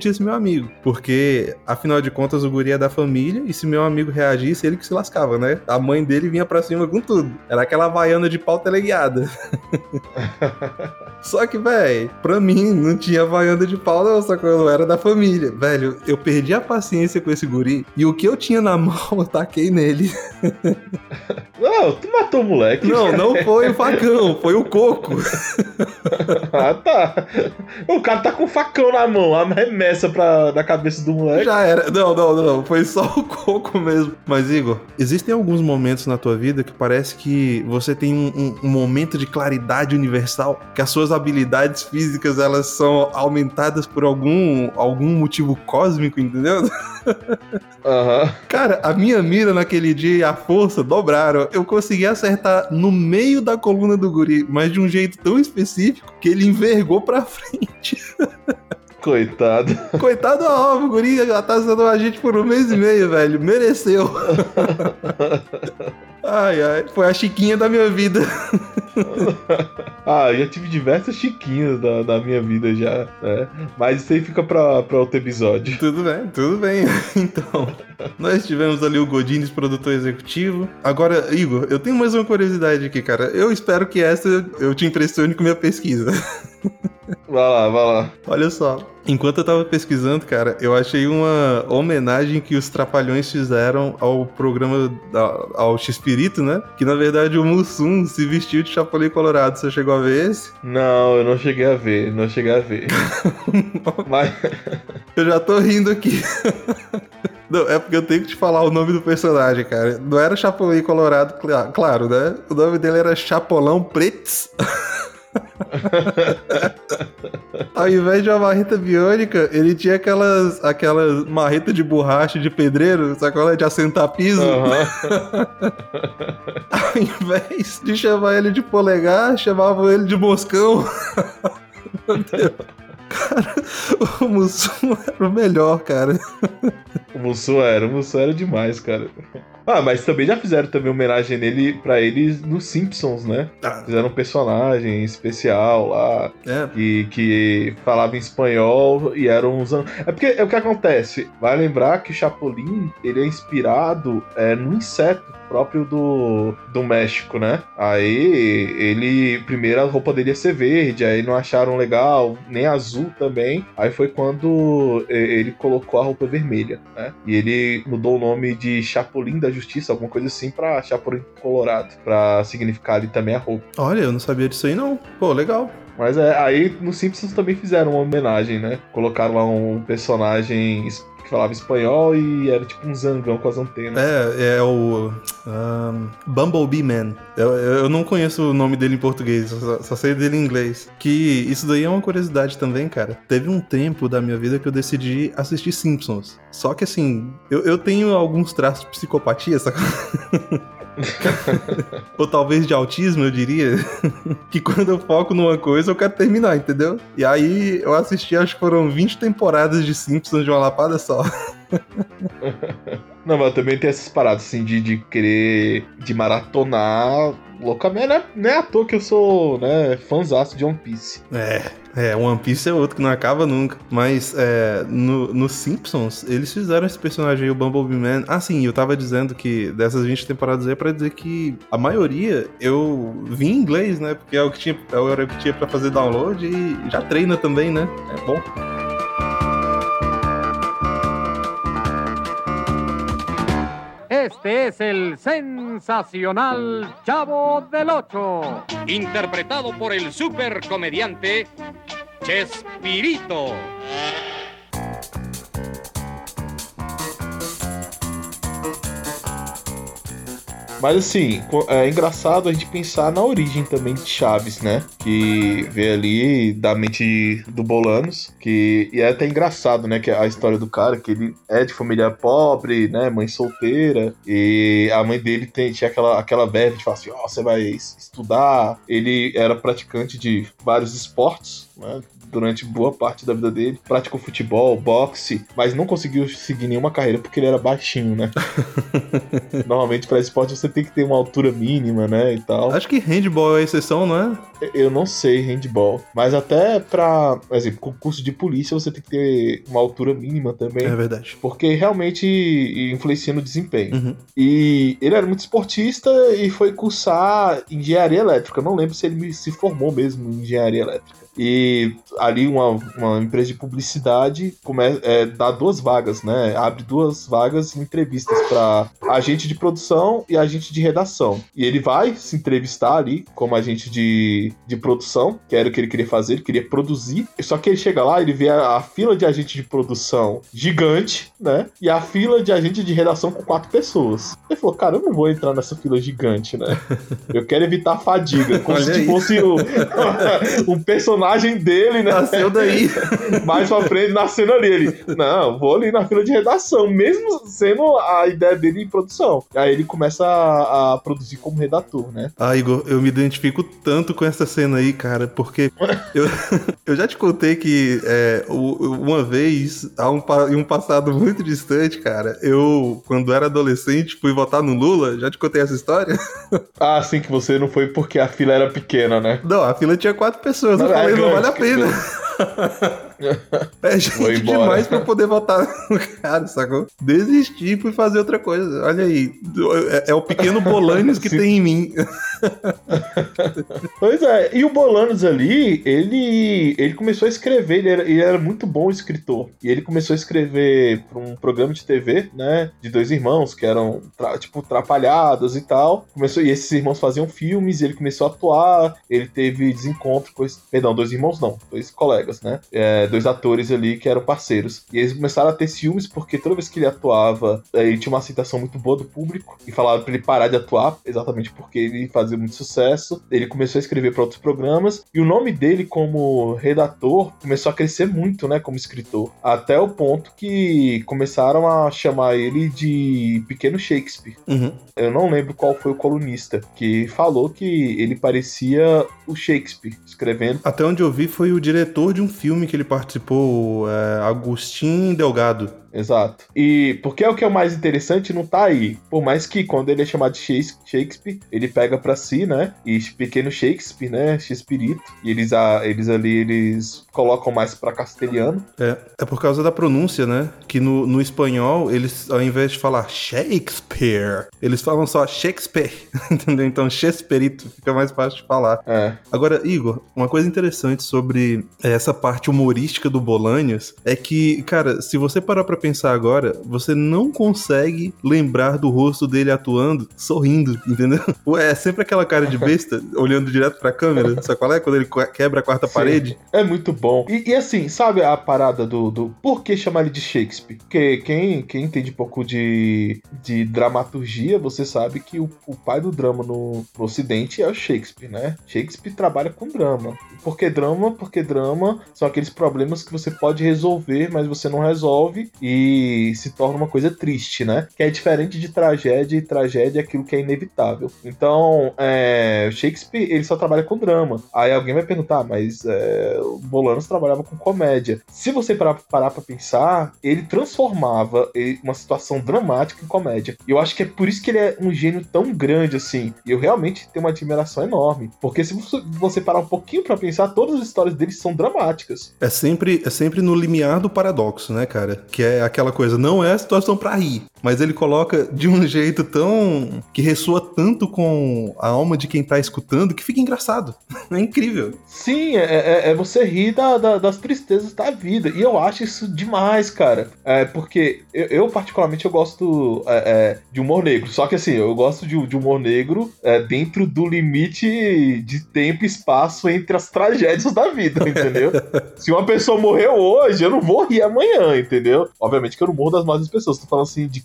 curtir esse meu amigo. Porque, afinal de contas, o guri é da família, e se meu amigo reagisse, ele que se lascava, né? A mãe dele vinha pra cima com tudo. Era aquela havaiana de pau teleguiada. Só que, velho, pra mim, não tinha havaiana de pau, não, só que eu não era da família. Velho, eu perdi a paciência com esse guri, e o que eu tinha na mão, eu taquei nele. Não, tu matou o moleque. Não, não foi o facão, foi o coco. Ah, tá. O cara tá com o facão na mão, arremessa pra, na cabeça do moleque. Já era. Não, não, não, foi só o coco mesmo. Mas, Igor, existem alguns momentos na tua vida que parece que você tem um, um, um momento de claridade universal, que as suas habilidades físicas, elas são aumentadas por algum, algum motivo cósmico, entendeu? Uhum. Cara, a minha mira naquele dia e a força dobraram. Eu consegui acertar no meio da coluna do guri, mas de um jeito tão específico que ele envergou pra frente. Coitado. Coitado, ó, o guri já tá sendo a gente por um mês e meio, velho. Mereceu. Ai, ai. Foi a chiquinha da minha vida. Ah, já tive diversas chiquinhas da, da minha vida já, né? Mas isso aí fica pra, pra outro episódio. Tudo bem, tudo bem. Então, nós tivemos ali o Godines, produtor executivo. Agora, Igor, eu tenho mais uma curiosidade aqui, cara. Eu espero que essa eu te impressione com minha pesquisa. Vai lá, vai lá. Olha só. Enquanto eu tava pesquisando, cara, eu achei uma homenagem que os Trapalhões fizeram ao programa, ao X-Pirito, né? Que, na verdade, o Mussum se vestiu de Chapolin Colorado. Você chegou a ver esse? Não, eu não cheguei a ver, não cheguei a ver. Mas... Eu já tô rindo aqui. Não, é porque eu tenho que te falar o nome do personagem, cara. Não era Chapolin Colorado, claro, né? O nome dele era Chapolão Pretes. Ao invés de uma marreta biônica, ele tinha aquelas, aquelas marretas de borracha de pedreiro, sacola de assentar piso. Uhum. Ao invés de chamar ele de polegar, chamavam ele de moscão. Meu Deus. Cara, o Mussum era o melhor, cara. O Mussum era, o Mussum era demais, cara. Ah, mas também já fizeram também homenagem nele, pra eles nos Simpsons, né? Ah. Fizeram um personagem especial lá, é. que, que falava em espanhol e era uns... É porque é o que acontece, vai lembrar que o Chapolin, ele é inspirado é, no inseto próprio do, do México, né? Aí ele, primeiro a roupa dele ia ser verde, aí não acharam legal, nem azul também, aí foi quando ele colocou a roupa vermelha, né? E ele mudou o nome de Chapolin da Justiça, alguma coisa assim, pra Chapolin Colorado, pra significar ali também a roupa. Olha, eu não sabia disso aí não. Pô, legal. Mas é, aí no Simpsons também fizeram uma homenagem, né? Colocaram lá um personagem que falava espanhol e era tipo um zangão com as antenas. É, é o um, Bumblebee Man. Eu, eu não conheço o nome dele em português, só, só sei dele em inglês. Que isso daí é uma curiosidade também, cara. Teve um tempo da minha vida que eu decidi assistir Simpsons. Só que assim, eu, eu tenho alguns traços de psicopatia, saca? Ou talvez de autismo, eu diria. Que quando eu foco numa coisa, eu quero terminar, entendeu? E aí eu assisti, acho que foram vinte temporadas de Simpsons de uma lapada só. Não, mas também tem essas paradas assim de, de querer de maratonar loucamente, né? Não é à toa que eu sou, né, fãzaço de One Piece. É, é, One Piece é outro que não acaba nunca. Mas é, no, no Simpsons, eles fizeram esse personagem aí, o Bumblebee Man. Ah, sim, eu tava dizendo que dessas vinte temporadas aí é pra dizer que a maioria eu vi em inglês, né? Porque é o que tinha, era o que tinha pra fazer download e já treina também, né? É bom. Este es el sensacional Chavo del Ocho, interpretado por el supercomediante Chespirito. Mas assim, é engraçado a gente pensar na origem também de Chaves, né? Que veio ali da mente do Bolanos, que e é até engraçado, né? Que a história do cara, que ele é de família pobre, né? Mãe solteira, e a mãe dele tem, tinha aquela, aquela verve de falar assim, ó, oh, você vai estudar. Ele era praticante de vários esportes, né? durante boa parte da vida dele. Praticou futebol, boxe, mas não conseguiu seguir nenhuma carreira porque ele era baixinho, né? Normalmente pra esporte você tem que ter uma altura mínima, né, e tal. Acho que handball é a exceção, não é? Eu não sei handball, mas até pra, por exemplo, concurso de polícia você tem que ter uma altura mínima também. É verdade. Porque realmente influencia no desempenho. Uhum. E ele era muito esportista e foi cursar engenharia elétrica. Não lembro se ele se formou mesmo em engenharia elétrica. E ali uma, uma empresa de publicidade come, é, dá duas vagas, né? Abre duas vagas em entrevistas para agente de produção e agente de redação. E ele vai se entrevistar ali como agente de, de produção, que era o que ele queria fazer, ele queria produzir. Só que ele chega lá, ele vê a, a fila de agente de produção gigante, né? E a fila de agente de redação com quatro pessoas. Ele falou, cara, eu não vou entrar nessa fila gigante, né? Eu quero evitar a fadiga. Como se fosse o, um personagem dele, né? Nasceu daí. Mais pra frente, nascendo ali. Ele, não, vou ali na fila de redação, mesmo sendo a ideia dele em produção. Aí ele começa a, a produzir como redator, né? Ah, Igor, eu me identifico tanto com essa cena aí, cara, porque eu, eu já te contei que é, uma vez, há um, em um passado muito distante, cara, eu, quando era adolescente, fui votar no Lula. Já te contei essa história? Ah, sim, que você não foi porque a fila era pequena, né? Não, a fila tinha quatro pessoas. Eu não, falei, é não vale a pena. É gente demais pra poder votar no cara, sacou? Desisti e fui fazer outra coisa. Olha aí, é, é o pequeno Bolanes que Sim. tem em mim. Pois é, e o Bolanos ali, ele, ele começou a escrever, ele era, ele era muito bom escritor. E ele começou a escrever para um programa de T V, né, de dois irmãos que eram, tra, tipo, trapalhados e tal. Começou, e esses irmãos faziam filmes, e ele começou a atuar, ele teve desencontro com esse, perdão, dois irmãos não, dois colegas, né, é, dois atores ali que eram parceiros. E eles começaram a ter ciúmes porque toda vez que ele atuava, ele tinha uma aceitação muito boa do público, e falaram pra ele parar de atuar, exatamente porque ele fazia muito sucesso. Ele começou a escrever para outros programas, e o nome dele como redator começou a crescer muito, né, como escritor, até o ponto que começaram a chamar ele de Pequeno Shakespeare. Uhum. Eu não lembro qual foi o colunista que falou que ele parecia o Shakespeare escrevendo. Até onde eu vi foi o diretor de um filme que ele participou, é, Agustin Delgado. Exato. E porque é o que é o mais interessante, não tá aí. Por mais que quando ele é chamado de Shakespeare, ele pega pra si, né? E Pequeno Shakespeare, né? Shakespeare. E eles, a, eles ali, eles colocam mais pra castelhano. É, é por causa da pronúncia, né? Que no, no espanhol, eles, ao invés de falar Shakespeare, eles falam só Shakespeare. Entendeu? Então, Shakespearito fica mais fácil de falar. É. Agora, Igor, uma coisa interessante sobre essa parte humorística do Bolanhos é que, cara, se você parar pra pensar agora, você não consegue lembrar do rosto dele atuando, sorrindo, entendeu? É sempre aquela cara de besta, olhando direto pra câmera, sabe qual é? Quando ele quebra a quarta Sim, parede. É muito bom. E, e assim, sabe a parada do, do... Por que chamar ele de Shakespeare? Porque quem, quem entende um pouco de, de dramaturgia, você sabe que o, o pai do drama no, no Ocidente é o Shakespeare, né? Shakespeare trabalha com drama. Por que drama? Porque drama são aqueles problemas que você pode resolver, mas você não resolve e se torna uma coisa triste, né? Que é diferente de tragédia, e tragédia é aquilo que é inevitável. Então, é, Shakespeare, ele só trabalha com drama. Aí alguém vai perguntar, mas é, o Bolanos trabalhava com comédia. Se você parar, parar pra pensar, ele transformava uma situação dramática em comédia. E eu acho que é por isso que ele é um gênio tão grande, assim. E eu realmente tenho uma admiração enorme. Porque se você parar um pouquinho pra pensar, todas as histórias dele são dramáticas. É sempre, é sempre no limiar do paradoxo, né, cara? Que é aquela coisa, não é a situação pra rir, mas ele coloca de um jeito tão... que ressoa tanto com a alma de quem tá escutando, que fica engraçado. É incrível. Sim, é, é, é você rir da, da, das tristezas da vida. E eu acho isso demais, cara. É, porque eu, eu particularmente, eu gosto é, é, de humor negro. Só que assim, eu gosto de, de humor negro é, dentro do limite de tempo e espaço entre as tragédias da vida, entendeu? Se uma pessoa morreu hoje, eu não vou rir amanhã, entendeu? Obviamente que eu não morro das más das pessoas. Tô falando assim de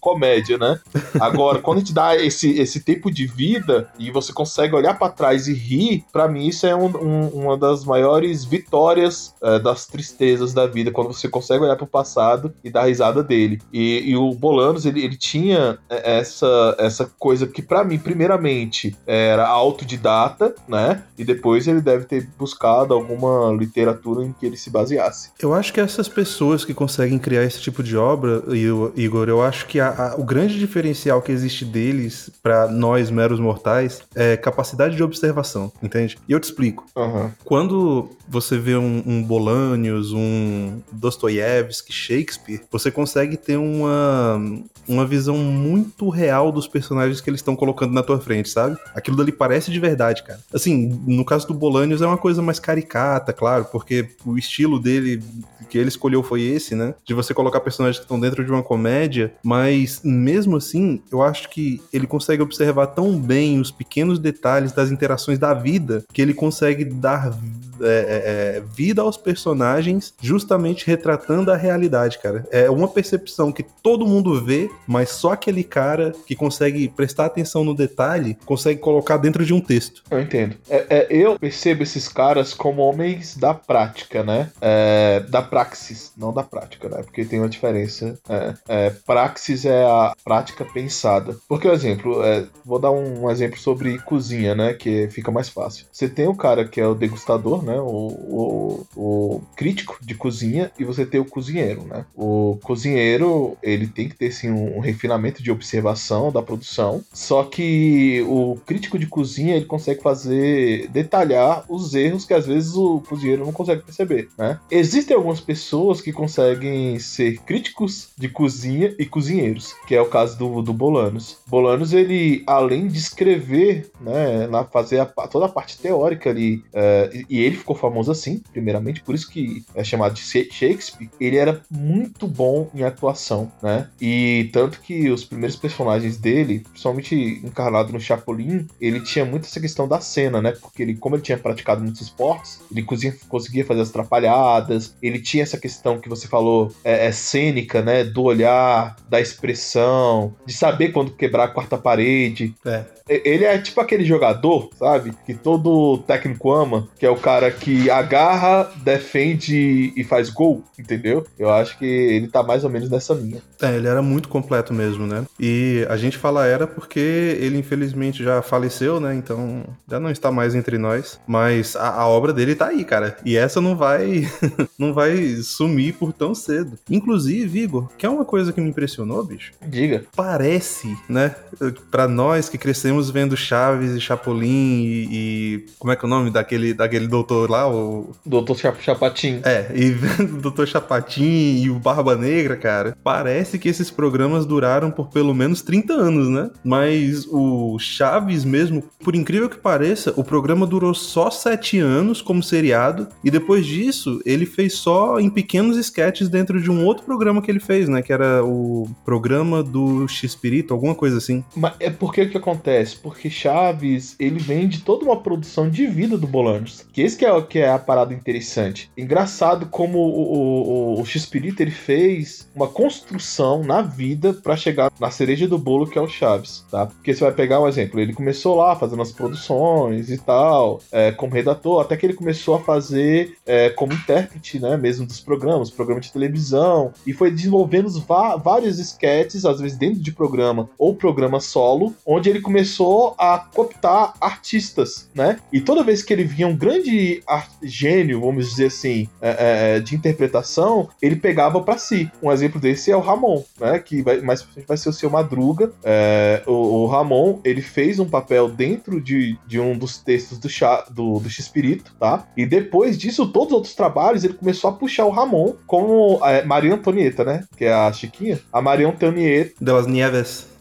comédia, né? Agora, quando a gente dá esse, esse tempo de vida e você consegue olhar pra trás e rir, pra mim isso é um, um, uma das maiores vitórias é, das tristezas da vida, quando você consegue olhar pro passado e dar risada dele. E, e o Bolanos, ele, ele tinha essa, essa coisa que pra mim, primeiramente, era autodidata, né? E depois ele deve ter buscado alguma literatura em que ele se baseasse. Eu acho que essas pessoas que conseguem criar esse tipo de obra, Igor, eu acho que a, a, o grande diferencial que existe deles para nós meros mortais é capacidade de observação, entende? E eu te explico. Uhum. Quando você vê um, um Bolanios, um Dostoiévski, Shakespeare, você consegue ter uma, uma visão muito real dos personagens que eles estão colocando na tua frente, sabe? Aquilo dali parece de verdade, cara. Assim, no caso do Bolanios é uma coisa mais caricata, claro, porque o estilo dele, que ele escolheu foi esse, né? De você colocar personagens que estão dentro de uma comédia, mas mesmo assim, eu acho que ele consegue observar tão bem os pequenos detalhes das interações da vida, que ele consegue dar é, é, vida aos personagens, justamente retratando a realidade, cara. É uma percepção que todo mundo vê, mas só aquele cara que consegue prestar atenção no detalhe, consegue colocar dentro de um texto. Eu entendo. É, é, eu percebo esses caras como homens da prática, né? É, da praxis, não da prática, né? Porque tem uma diferença. É, é, praxis é a prática pensada. Porque, por exemplo, é, vou dar um, um exemplo sobre cozinha, né? Que fica mais fácil. Você tem o cara que é o degustador, né? O, o, o crítico de cozinha, e você tem o cozinheiro, né? O cozinheiro, ele tem que ter, sim, um, um refinamento de observação da produção. Só que o crítico de cozinha, ele consegue fazer, detalhar os erros que às vezes o cozinheiro não consegue perceber, né? Existem algumas pessoas que conseguem ser críticos de cozinha e cozinheiros, que é o caso do, do Bolanos. Bolanos, ele, além de escrever, né, na, fazer a, toda a parte teórica ali, é, e, e ele ficou famoso assim, primeiramente, por isso que é chamado de Shakespeare, ele era muito bom em atuação, né? E tanto que os primeiros personagens dele, principalmente encarnado no Chapolin, ele tinha muito essa questão da cena, né? Porque ele, como ele tinha praticado muitos esportes, ele cozinha, conseguia fazer as atrapalhadas, ele tinha essa questão que você falou, é, é cênica, né? Do olhar, da expressão, de saber quando quebrar a quarta parede. É. Ele é tipo aquele jogador, sabe? Que todo técnico ama, que é o cara que agarra, defende e faz gol, entendeu? Eu acho que ele tá mais ou menos nessa linha. É, ele era muito completo mesmo, né? E a gente fala era porque ele infelizmente já faleceu, né? Então já não está mais entre nós. Mas a, a obra dele tá aí, cara. E essa não vai não vai sumir por tão cedo. Inclusive, Igor, que é uma coisa que me impressionou, bicho? Diga. Parece, né? Pra nós que crescemos vendo Chaves e Chapolin e, e... como é que é o nome daquele, daquele doutor lá? O... doutor Chapatin. É, e vendo o doutor Chapatin e o Barba Negra, cara, parece que esses programas duraram por pelo menos trinta anos, né? Mas o Chaves mesmo, por incrível que pareça, o programa durou só sete anos como seriado, e depois disso ele fez só em pequenos sketches dentro de um outro programa que ele fez, né? Que era o programa do X-Pirito, alguma coisa assim. Mas é porque o que acontece? Porque Chaves, ele vem de toda uma produção de vida do Bolanos. Que esse que é, que é a parada interessante. Engraçado como o, o, o X-Pirito, ele fez uma construção na vida pra chegar na cereja do bolo, que é o Chaves, tá? Porque você vai pegar um exemplo, ele começou lá fazendo as produções e tal, é, como redator, até que ele começou a fazer é, como intérprete, né, mesmo dos programas, programa de televisão, e foi desenvolvendo vários sketches, às vezes dentro de programa ou programa solo, onde ele começou a cooptar artistas, né? E toda vez que ele via um grande gênio, vamos dizer assim, é, é, de interpretação, ele pegava pra si. Um exemplo desse é o Ramon, né? Que vai, mais vai ser o Seu Madruga. É, o, o Ramon, ele fez um papel dentro de, de um dos textos do, Chá, do, do X-Pirito, tá? E depois disso, todos os outros trabalhos, ele começou a puxar o Ramon como é, Maria Antonieta, né? Que é a Chiquinha. A Maria Antonieta. Delas Nieves.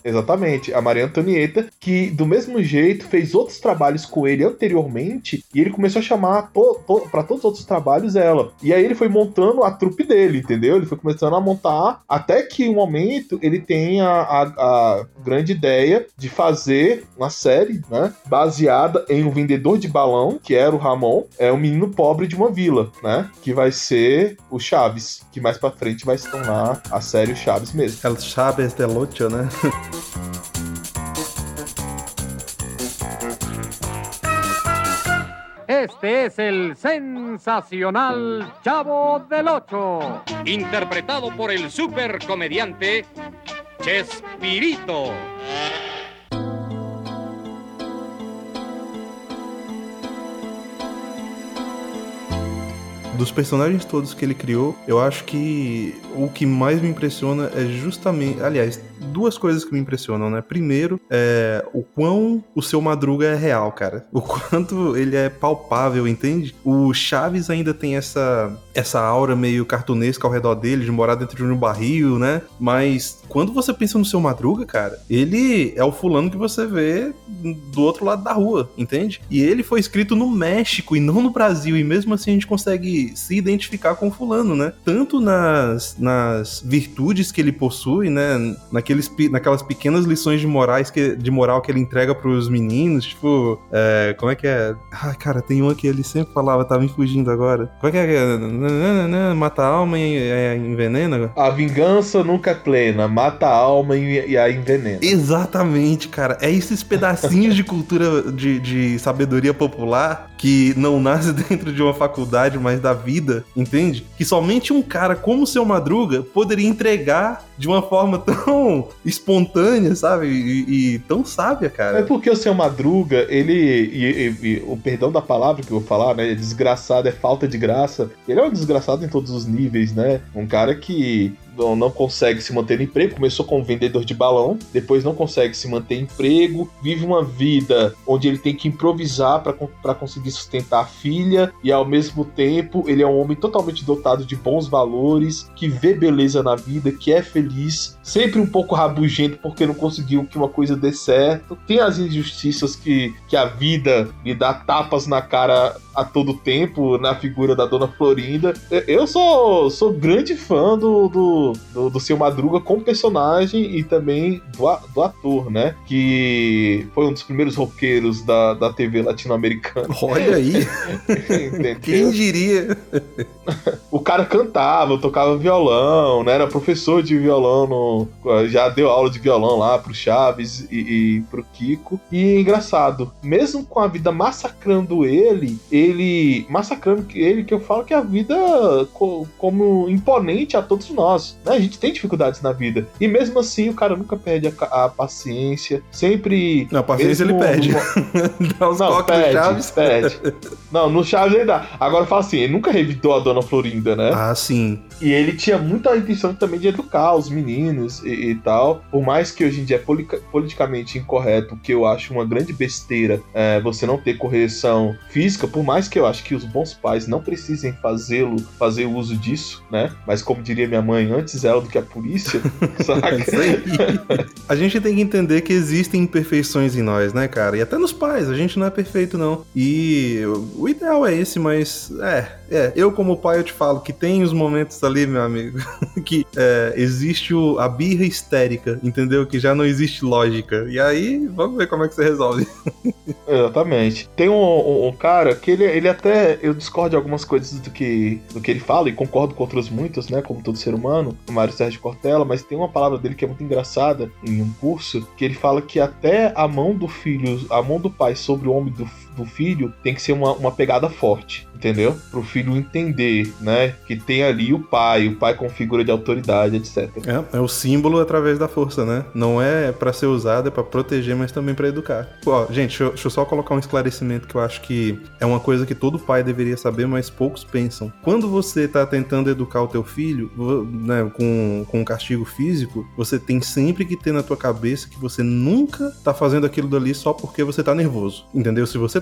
Exatamente, a Maria Antonieta, que do mesmo jeito fez outros trabalhos com ele anteriormente, e ele começou a chamar to, to, para todos os outros trabalhos ela. E aí ele foi montando a trupe dele, entendeu? Ele foi começando a montar, até que um momento ele tem a, a, a grande ideia de fazer uma série, né, baseada em um vendedor de balão, que era o Ramon, é um menino pobre de uma vila, né, que vai ser o Chaves, que mais pra frente vai se tornar a série o Chaves mesmo. El Chaves del Ocho, né? Este es el sensacional Chavo del Ocho, interpretado por el supercomediante Chespirito. Dos personagens todos que ele criou, eu acho que o que mais me impressiona é justamente... Aliás, duas coisas que me impressionam, né? Primeiro, é o quão o Seu Madruga é real, cara. O quanto ele é palpável, entende? O Chaves ainda tem essa, essa aura meio cartunesca ao redor dele, de morar dentro de um barril, né? Mas quando você pensa no Seu Madruga, cara, ele é o fulano que você vê do outro lado da rua, entende? E ele foi escrito no México e não no Brasil, e mesmo assim a gente consegue se identificar com o fulano, né? Tanto nas, nas virtudes que ele possui, né? Naqueles, naquelas pequenas lições de, morais que, de moral que ele entrega pros meninos, tipo, é, como é que é? Ai, cara, tem uma que ele sempre falava, tá me fugindo agora. Como é que é? Mata a alma e é, envenena? A vingança nunca é plena, mata a alma e, e a envenena. Exatamente, cara. É esses pedacinhos de cultura, de, de sabedoria popular que não nasce dentro de uma faculdade, mas da vida, entende? Que somente um cara como o Seu Madruga poderia entregar de uma forma tão espontânea, sabe? E, e tão sábia, cara. É porque o Seu Madruga, ele... E, e, e, o perdão da palavra que eu vou falar, né? Desgraçado é falta de graça. Ele é um desgraçado em todos os níveis, né? Um cara que... Não, não consegue se manter no emprego, começou como vendedor de balão, depois não consegue se manter em emprego, vive uma vida onde ele tem que improvisar para conseguir sustentar a filha, e ao mesmo tempo ele é um homem totalmente dotado de bons valores, que vê beleza na vida, que é feliz, sempre um pouco rabugento porque não conseguiu que uma coisa dê certo, tem as injustiças que, que a vida lhe dá tapas na cara a todo tempo, na figura da Dona Florinda. Eu sou, sou grande fã do, do, do, do Seu Madruga como personagem e também do, do ator, né? Que foi um dos primeiros roqueiros da, da T V latino-americana. Olha aí! Quem diria? O cara cantava, tocava violão, né? Era professor de violão, no, já deu aula de violão lá pro Chaves e, e pro Kiko. E engraçado, mesmo com a vida massacrando ele, ele massacrando ele, que eu falo que a vida co, como imponente a todos nós, né? A gente tem dificuldades na vida. E mesmo assim, o cara nunca perde a, a paciência. Sempre... Não, a paciência ele perde. No... Dá os não, perde, do Chaves. Perde. Não, no Chaves ele dá. Agora fala assim, ele nunca revidou a Dona Florinda, né? Ah, sim. E ele tinha muita intenção também de educar os meninos e, e tal. Por mais que hoje em dia é politica, politicamente incorreto, que eu acho uma grande besteira é, você não ter correção física, por mais que eu acho que os bons pais não precisem fazê-lo, fazer uso disso, né? Mas como diria minha mãe, antes ela do que a polícia, saca? Isso aí. A gente tem que entender que existem imperfeições em nós, né, cara? E até nos pais, a gente não é perfeito, não. E o ideal é esse, mas é, é, eu como pai eu te falo que tem os momentos ali, meu amigo, que é, existe o, a birra histérica, entendeu? Que já não existe lógica. E aí, vamos ver como é que você resolve. Exatamente. Tem um, um, um cara que ele, ele até, eu discordo de algumas coisas do que, do que ele fala e concordo com outras muitas, né, como todo ser humano, o Mário Sérgio Cortella, mas tem uma palavra dele que é muito engraçada em um curso, que ele fala que até a mão do filho, a mão do pai sobre o ombro do, do filho tem que ser uma, uma pegada forte, entendeu? Pro filho entender, né, que tem ali o pai, o pai com figura de autoridade, etcétera. É, é o símbolo através da força, né? Não é pra ser usado, é pra proteger, mas também pra educar. Ó, gente, deixa eu, deixa eu só colocar um esclarecimento que eu acho que é uma coisa que todo pai deveria saber, mas poucos pensam. Quando você tá tentando educar o teu filho, né, com, com um castigo físico, você tem sempre que ter na tua cabeça que você nunca tá fazendo aquilo dali só porque você tá nervoso, entendeu? Se você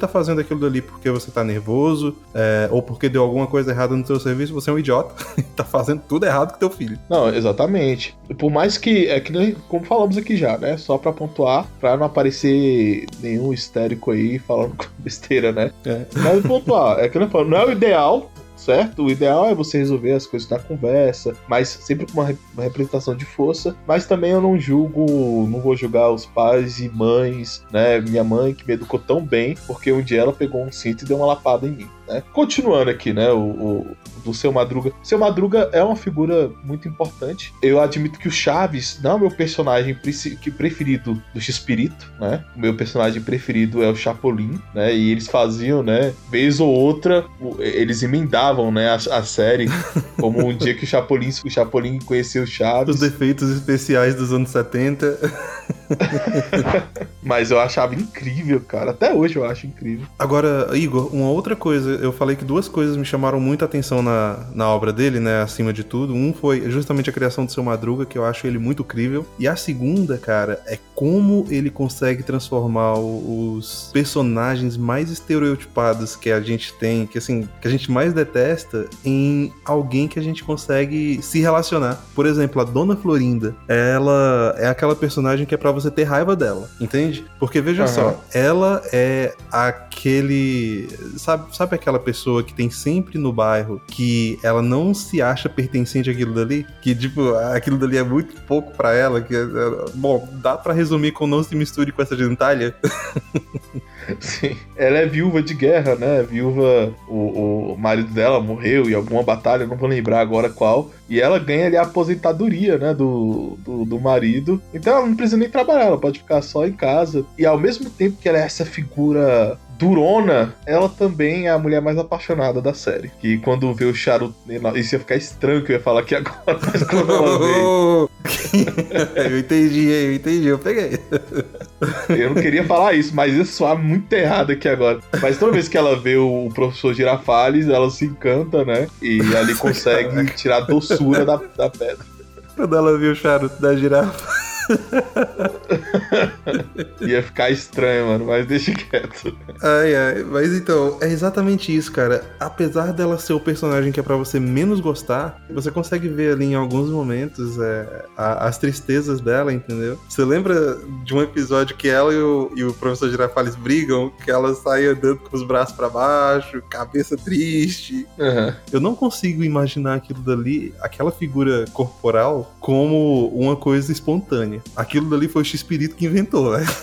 tá fazendo aquilo dali porque você tá nervoso, é, ou porque deu alguma coisa errada no seu serviço, você é um idiota. Tá fazendo tudo errado com teu filho. Não, exatamente. Por mais que, é que nem, como falamos aqui já, né? Só pra pontuar, pra não aparecer nenhum histérico aí falando besteira, né? É. Mas pontuar, é que eu não falo, não é o ideal, certo? O ideal é você resolver as coisas na conversa, mas sempre com uma, re- uma representação de força. Mas também eu não julgo, não vou julgar os pais e mães, né? Minha mãe que me educou tão bem, porque um dia ela pegou um cinto e deu uma lapada em mim, né? Continuando aqui, né? O, o do Seu Madruga. Seu Madruga é uma figura muito importante. Eu admito que o Chaves não é o meu personagem preferido do X-Pirito, né? O meu personagem preferido é o Chapolin, né? E eles faziam, né? Vez ou outra, eles emendavam, né? A, a série, como um dia que o Chapolin, o Chapolin conheceu o Chaves. Os defeitos especiais dos anos setenta. Mas eu achava incrível, cara. Até hoje eu acho incrível. Agora, Igor, uma outra coisa. Eu falei que duas coisas me chamaram muita atenção na, na obra dele, né? Acima de tudo. Um foi justamente a criação do Seu Madruga, que eu acho ele muito incrível. E a segunda, cara, é como ele consegue transformar os personagens mais estereotipados que a gente tem, que assim, que a gente mais detesta, em alguém que a gente consegue se relacionar. Por exemplo, a Dona Florinda, ela é aquela personagem que é pra você ter raiva dela, entende? Porque veja uhum. só, ela é aquele... Sabe, sabe aquela pessoa que tem sempre no bairro que ela não se acha pertencente àquilo dali? Que, tipo, aquilo dali é muito pouco pra ela, que... Bom, dá pra resumir com não se misture com essa gentalha. Sim, ela é viúva de guerra, né? Viúva, o, o marido dela morreu em alguma batalha, não vou lembrar agora qual. E ela ganha ali a aposentadoria, né? Do, do, do marido. Então ela não precisa nem trabalhar, ela pode ficar só em casa. E ao mesmo tempo que ela é essa figura durona, ela também é a mulher mais apaixonada da série. Que quando vê o charuto... Isso ia ficar estranho que eu ia falar aqui agora, mas quando ela vê... eu entendi, eu entendi, eu peguei. Eu não queria falar isso, mas ia soar muito errado aqui agora. Mas toda vez que ela vê o professor Girafales, ela se encanta, né? E ali consegue Caraca. tirar a doçura da, da pedra. Quando ela viu o charuto da girafa... Ia ficar estranho, mano, mas deixa quieto. Ai, ai, mas então, é exatamente isso, cara. Apesar dela ser o personagem que é pra você menos gostar, você consegue ver ali em alguns momentos é, a, as tristezas dela, entendeu? Você lembra de um episódio que ela e o, e o professor Girafales brigam, que ela sai andando com os braços pra baixo, cabeça triste. Uhum. Eu não consigo imaginar aquilo dali, aquela figura corporal, como uma coisa espontânea. Aquilo dali foi o X-Pirito que inventou, né?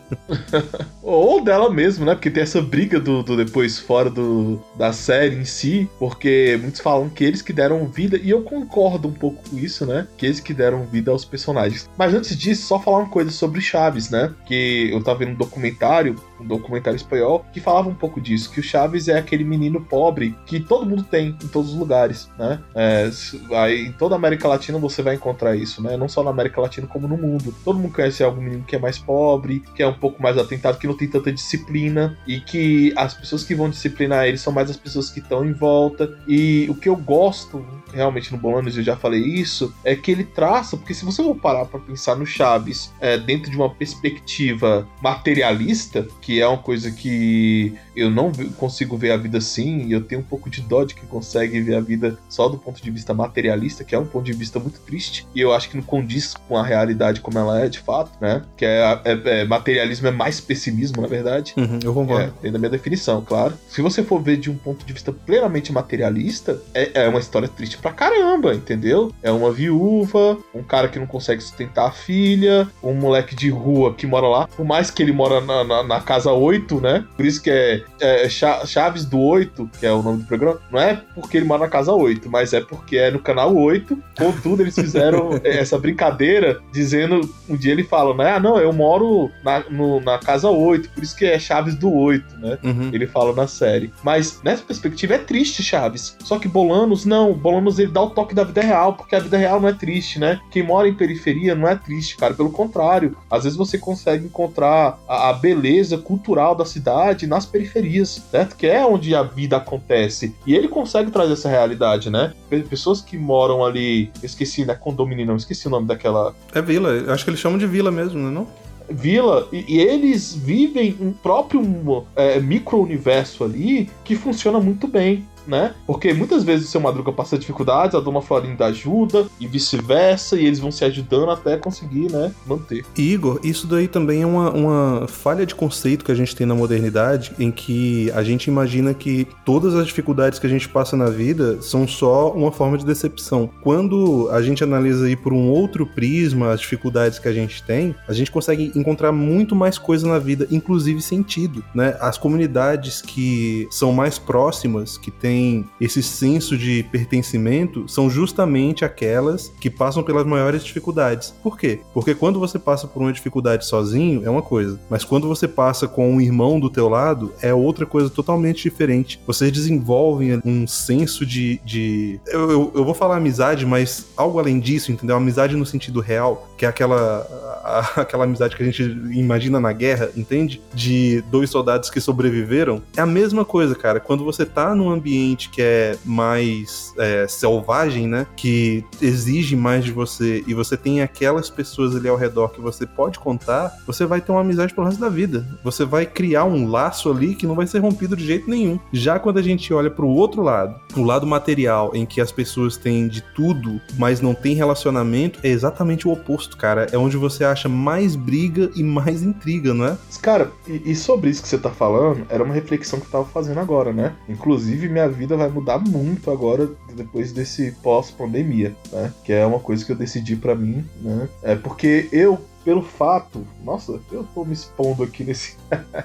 Ou dela mesmo, né? Porque tem essa briga do, do depois fora do, da série em si, porque muitos falam que eles que deram vida, e eu concordo um pouco com isso, né? Que eles que deram vida aos personagens. Mas antes disso, só falar uma coisa sobre Chaves, né? Que eu tava vendo um documentário, um documentário espanhol, que falava um pouco disso, que o Chaves é aquele menino pobre que todo mundo tem em todos os lugares, né? É, aí, em toda a América Latina você vai encontrar isso, né? Não só na América Latina, como no mundo. Todo mundo conhece algum menino que é mais pobre, que é um pouco mais atentado, que não tem tanta disciplina, e que as pessoas que vão disciplinar ele são mais as pessoas que estão em volta. E o que eu gosto realmente no Bolanos, eu já falei isso, é que ele traça, porque se você for parar pra pensar no Chaves é, dentro de uma perspectiva materialista, que é uma coisa que eu não consigo ver a vida assim, e eu tenho um pouco de dó de quem consegue ver a vida só do ponto de vista materialista, que é um ponto de vista muito triste, e eu acho que não condiz com a realidade como ela é, de fato, né? Que é, é, é materialismo é mais pessimismo, na verdade. Uhum, eu concordo. É, dentro da minha definição, claro. Se você for ver de um ponto de vista plenamente materialista, é, é uma história triste pra caramba, entendeu? É uma viúva, um cara que não consegue sustentar a filha, um moleque de rua que mora lá, por mais que ele mora na, na, na casa oito, né? Por isso que é, é Chaves do oito, que é o nome do programa, não é porque ele mora na casa oito, mas é porque é no canal oito, contudo eles fizeram essa brincadeira, dizendo, um dia ele fala, né? Ah, não, eu moro na, no, na casa oito, por isso que é Chaves do oito, né? Uhum. Ele fala na série. Mas, nessa perspectiva, é triste Chaves. Só que Bolanos, não. Bolanos, ele dá o toque da vida real, porque a vida real não é triste, né? Quem mora em periferia não é triste, cara. Pelo contrário. Às vezes você consegue encontrar a, a beleza cultural da cidade nas periferias, certo? Que é onde a vida acontece. E ele consegue trazer essa realidade, né? Pessoas que moram ali... Eu esqueci, né? Condomínio, não. Esqueci o nome daquela... É vila. Eu acho que eles chamam de vila mesmo, não é não? Vila, e, e eles vivem um próprio é, micro-universo ali que funciona muito bem, né? Porque muitas vezes o Seu Madruga passa dificuldades, a Dona Florinda ajuda e vice-versa, e eles vão se ajudando até conseguir, né, manter. Igor, isso daí também é uma, uma falha de conceito que a gente tem na modernidade, em que a gente imagina que todas as dificuldades que a gente passa na vida são só uma forma de decepção. Quando a gente analisa aí por um outro prisma as dificuldades que a gente tem, a gente consegue encontrar muito mais coisa na vida, inclusive sentido, né? As comunidades que são mais próximas, que têm esse senso de pertencimento, são justamente aquelas que passam pelas maiores dificuldades. Por quê? Porque quando você passa por uma dificuldade sozinho, é uma coisa, mas quando você passa com um irmão do teu lado, é outra coisa totalmente diferente. Vocês desenvolvem um senso de... de... Eu, eu, eu vou falar amizade, mas algo além disso, entendeu? Amizade no sentido real, que é aquela, a, aquela amizade que a gente imagina na guerra, entende? De dois soldados que sobreviveram. É a mesma coisa, cara. Quando você tá num ambiente que é mais é, selvagem, né? Que exige mais de você, e você tem aquelas pessoas ali ao redor que você pode contar, você vai ter uma amizade pelo resto da vida. Você vai criar um laço ali que não vai ser rompido de jeito nenhum. Já quando a gente olha pro outro lado, pro lado material, em que as pessoas têm de tudo, mas não tem relacionamento, é exatamente o oposto, cara. É onde você acha mais briga e mais intriga, não é? Cara, e, e sobre isso que você tá falando, era uma reflexão que eu tava fazendo agora, né? Inclusive, minha vida vai mudar muito agora, depois desse pós-pandemia, né? Que é uma coisa que eu decidi pra mim, né? É porque eu, pelo fato... Nossa, eu tô me expondo aqui nesse,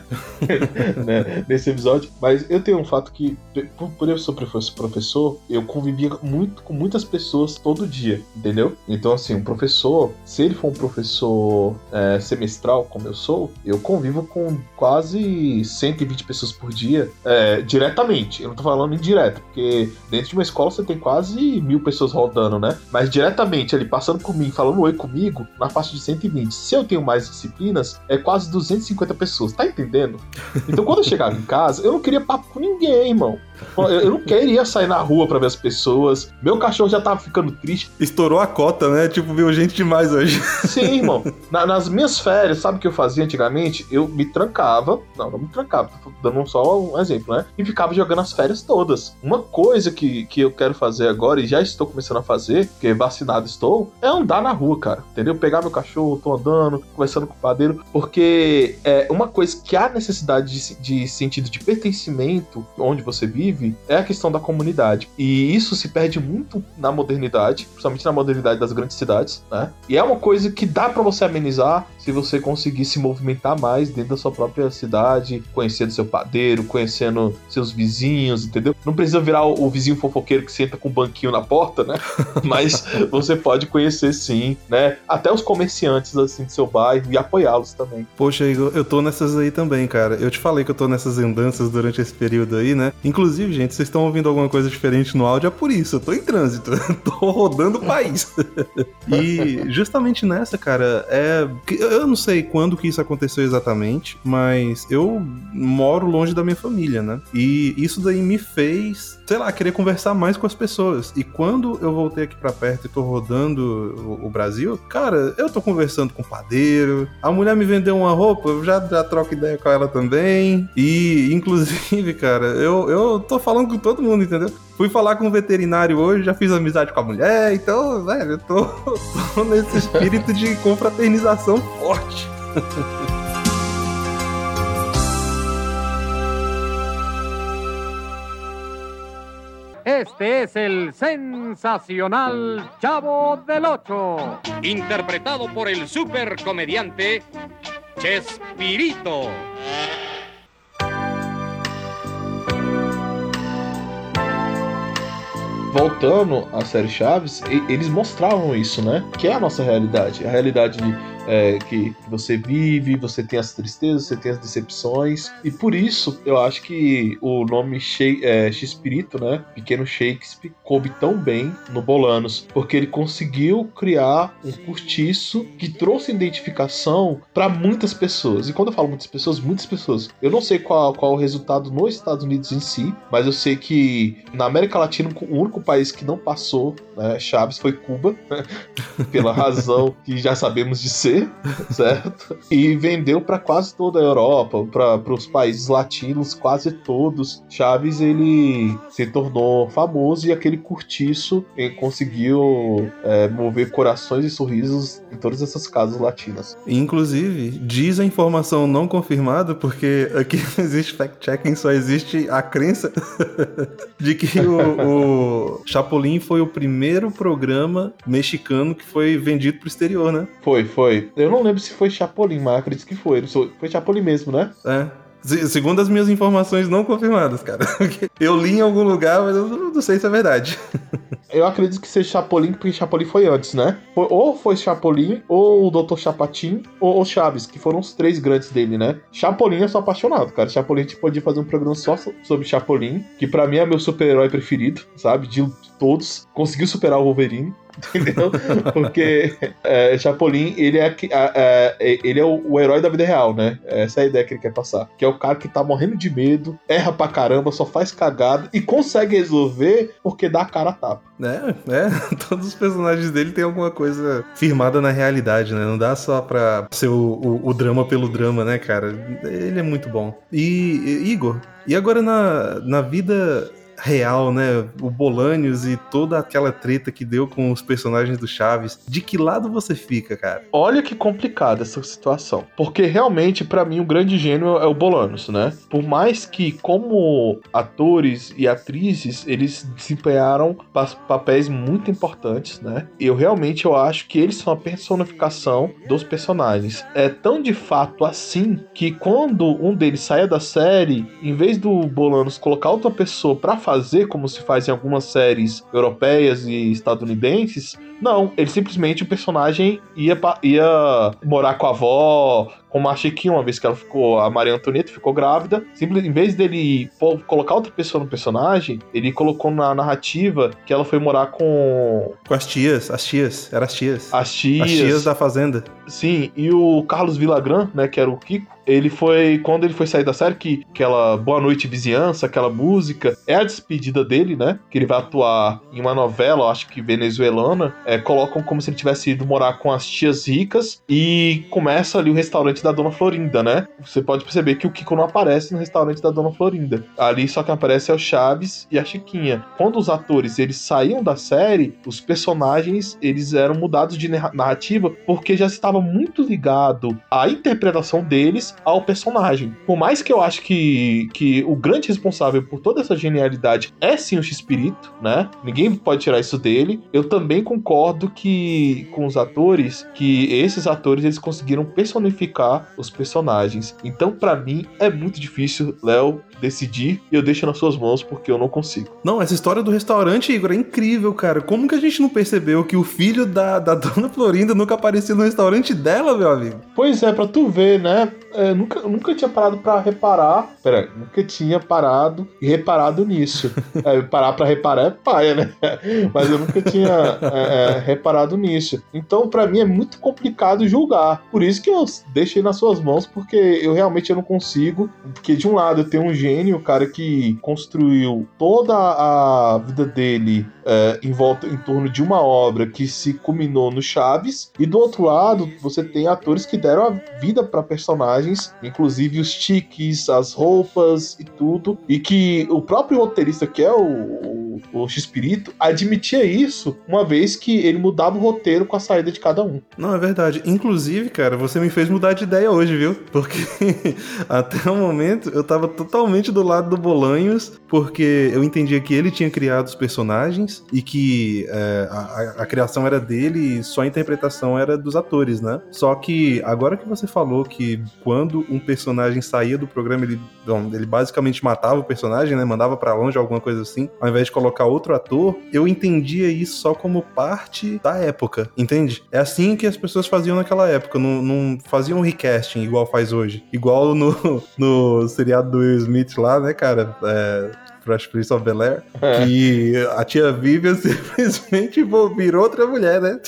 né, nesse episódio, mas eu tenho um fato que, por, por eu ser professor, eu convivia muito com muitas pessoas todo dia, entendeu? Então, assim, um professor, se ele for um professor é, semestral, como eu sou, eu convivo com quase cento e vinte pessoas por dia, é, diretamente. Eu não tô falando indireto, porque dentro de uma escola você tem quase mil pessoas rodando, né? Mas diretamente, ali, passando por mim, falando oi comigo, na faixa de cento e vinte. Se eu tenho mais disciplinas, é quase duzentas e cinquenta pessoas, tá entendendo? Então quando eu chegava em casa, eu não queria papo com ninguém, irmão. Eu não queria sair na rua pra ver as pessoas. Meu cachorro já tava ficando triste. Estourou a cota, né? Tipo, viu gente demais hoje. Sim, irmão. Na, nas minhas férias, sabe o que eu fazia antigamente? Eu me trancava. Não, não me trancava. Tô dando só um exemplo, né? E ficava jogando as férias todas. Uma coisa que, que eu quero fazer agora, e já estou começando a fazer, porque vacinado estou, é andar na rua, cara. Entendeu? Pegar meu cachorro, tô andando, conversando com o padeiro. Porque é uma coisa que há necessidade de, de sentido de pertencimento onde você vive, é a questão da comunidade. E isso se perde muito na modernidade, principalmente na modernidade das grandes cidades, né? E é uma coisa que dá pra você amenizar se você conseguir se movimentar mais dentro da sua própria cidade, conhecendo seu padeiro, conhecendo seus vizinhos, entendeu? Não precisa virar o, o vizinho fofoqueiro que senta com um banquinho na porta, né? Mas você pode conhecer sim, né? Até os comerciantes, assim, do seu bairro e apoiá-los também. Poxa, Igor, eu tô nessas aí também, cara. Eu te falei que eu tô nessas andanças durante esse período aí, né? Inclusive, gente, vocês estão ouvindo alguma coisa diferente no áudio, é por isso, eu tô em trânsito, tô rodando o país. E justamente nessa, cara, é... eu não sei quando que isso aconteceu exatamente, mas eu moro longe da minha família, né? E isso daí me fez, sei lá, querer conversar mais com as pessoas. E quando eu voltei aqui pra perto e tô rodando o, o Brasil, cara, eu tô conversando com o padeiro, a mulher me vendeu uma roupa, eu já, já troco ideia com ela também. E, inclusive, cara, eu, eu tô falando com todo mundo, entendeu? Fui falar com o veterinário hoje, já fiz amizade com a mulher, então, velho, eu tô, tô nesse espírito de confraternização forte. Este es el sensacional Chavo del Ocho, interpretado por el supercomediante Chespirito. Voltando à série Chaves, eles mostravam isso, né? Que é a nossa realidade. A realidade é, que você vive, você tem as tristezas, você tem as decepções. E por isso, eu acho que o nome She- é, Chespirito, né? Pequeno Shakespeare, coube tão bem no Bolanos. Porque ele conseguiu criar um cortiço que trouxe identificação para muitas pessoas. E quando eu falo muitas pessoas, muitas pessoas. Eu não sei qual, qual o resultado nos Estados Unidos em si, mas eu sei que na América Latina, o único país que não passou, né, Chaves foi Cuba, pela razão que já sabemos de ser. dele, certo? E vendeu para quase toda a Europa, para os países latinos, quase todos. Chaves, ele se tornou famoso e aquele curtiço ele conseguiu é, mover corações e sorrisos em todas essas casas latinas. Inclusive, diz a informação não confirmada, porque aqui não existe fact-checking, só existe a crença de que o, o Chapolin foi o primeiro programa mexicano que foi vendido pro exterior, né? Foi, foi. Eu não lembro se foi Chapolin, mas acredito que foi. Foi Chapolin mesmo, né? É. Segundo as minhas informações não confirmadas, cara. Eu li em algum lugar, mas eu não sei se é verdade. Eu acredito que seja Chapolin, porque Chapolin foi antes, né? Foi, ou foi Chapolin, ou o doutor Chapatin, ou o Chaves, que foram os três grandes dele, né? Chapolin eu sou apaixonado, cara. Chapolin a gente podia fazer um programa só sobre Chapolin, que pra mim é meu super-herói preferido, sabe? De todos. Conseguiu superar o Wolverine. Entendeu? Porque é, Chapolin, ele é, é, é, ele é o, o herói da vida real, né? Essa é a ideia que ele quer passar. Que é o cara que tá morrendo de medo, erra pra caramba, só faz cagada e consegue resolver porque dá a cara a tapa. É, é. Todos os personagens dele tem alguma coisa firmada na realidade, né? Não dá só pra ser o, o, o drama pelo drama, né, cara? Ele é muito bom. E, e Igor, e agora na, na vida real, né? O Bolanhos e toda aquela treta que deu com os personagens do Chaves. De que lado você fica, cara? Olha que complicada essa situação. Porque realmente, pra mim, o grande gênio é o Bolanhos, né? Por mais que, como atores e atrizes, eles desempenharam papéis muito importantes, né? Eu realmente eu acho que eles são a personificação dos personagens. É tão de fato assim que quando um deles saia da série, em vez do Bolanhos colocar outra pessoa pra fazer, como se faz em algumas séries europeias e estadunidenses, não, ele simplesmente, o personagem ia, ia morar com a avó, como a Chiquinha, uma vez que ela ficou, a Maria Antonieta ficou grávida, simples, em vez dele colocar outra pessoa no personagem, ele colocou na narrativa que ela foi morar com... Com as tias, as tias, eram as tias. As tias. As tias da fazenda. Sim, e o Carlos Villagrán, né, que era o Kiko, ele foi, quando ele foi sair da série, que aquela Boa Noite Vizinhança, aquela música, é a despedida dele, né, que ele vai atuar em uma novela, acho que venezuelana, é, colocam como se ele tivesse ido morar com as tias ricas e começa ali o restaurante da Dona Florinda, né? Você pode perceber que o Kiko não aparece no restaurante da Dona Florinda. Ali só que aparece é o Chaves e a Chiquinha. Quando os atores, eles saíam da série, os personagens, eles eram mudados de narrativa porque já estava muito ligado à interpretação deles ao personagem. Por mais que eu acho que, que o grande responsável por toda essa genialidade é sim o Chespirito, né? Ninguém pode tirar isso dele. Eu também concordo que com os atores, que esses atores eles conseguiram personificar os personagens. Então, pra mim, é muito difícil, Léo, decidir, e eu deixo nas suas mãos porque eu não consigo. Não, essa história do restaurante, Igor, é incrível, cara. Como que a gente não percebeu que o filho da, da Dona Florinda nunca aparecia no restaurante dela, meu amigo? Pois é, pra tu ver, né? É, nunca, nunca tinha parado pra reparar. Peraí, nunca tinha parado e reparado nisso. É, parar pra reparar é paia, né? Mas eu nunca tinha é, é, reparado nisso. Então, pra mim, é muito complicado julgar. Por isso que eu deixei nas suas mãos, porque eu realmente eu não consigo. Porque, de um lado, eu tenho um gênio, o cara que construiu toda a vida dele é, em volta, em torno de uma obra que se culminou no Chaves. E, do outro lado, você tem atores que deram a vida pra personagens, inclusive os tiques, as roupas e tudo, e que o próprio roteirista, que é o, o, o Chespirito, admitia isso, uma vez que ele mudava o roteiro com a saída de cada um. Não, é verdade. Inclusive, cara, você me fez mudar de ideia hoje, viu? Porque até o momento eu tava totalmente do lado do Bolanhos, porque eu entendia que ele tinha criado os personagens e que é, a, a criação era dele e só a interpretação era dos atores, né? Só que agora que você falou que quando um personagem saía do programa, ele, bom, ele basicamente matava o personagem, né? Mandava pra longe, alguma coisa assim, ao invés de colocar outro ator, eu entendia isso só como parte da época, entende? É assim que as pessoas faziam naquela época, não, não faziam um recasting igual faz hoje. Igual no, no seriado do Will Smith lá, né, cara? É... Fresh Prince of Bel-Air, é. Que a tia Vivian simplesmente virou outra mulher, né?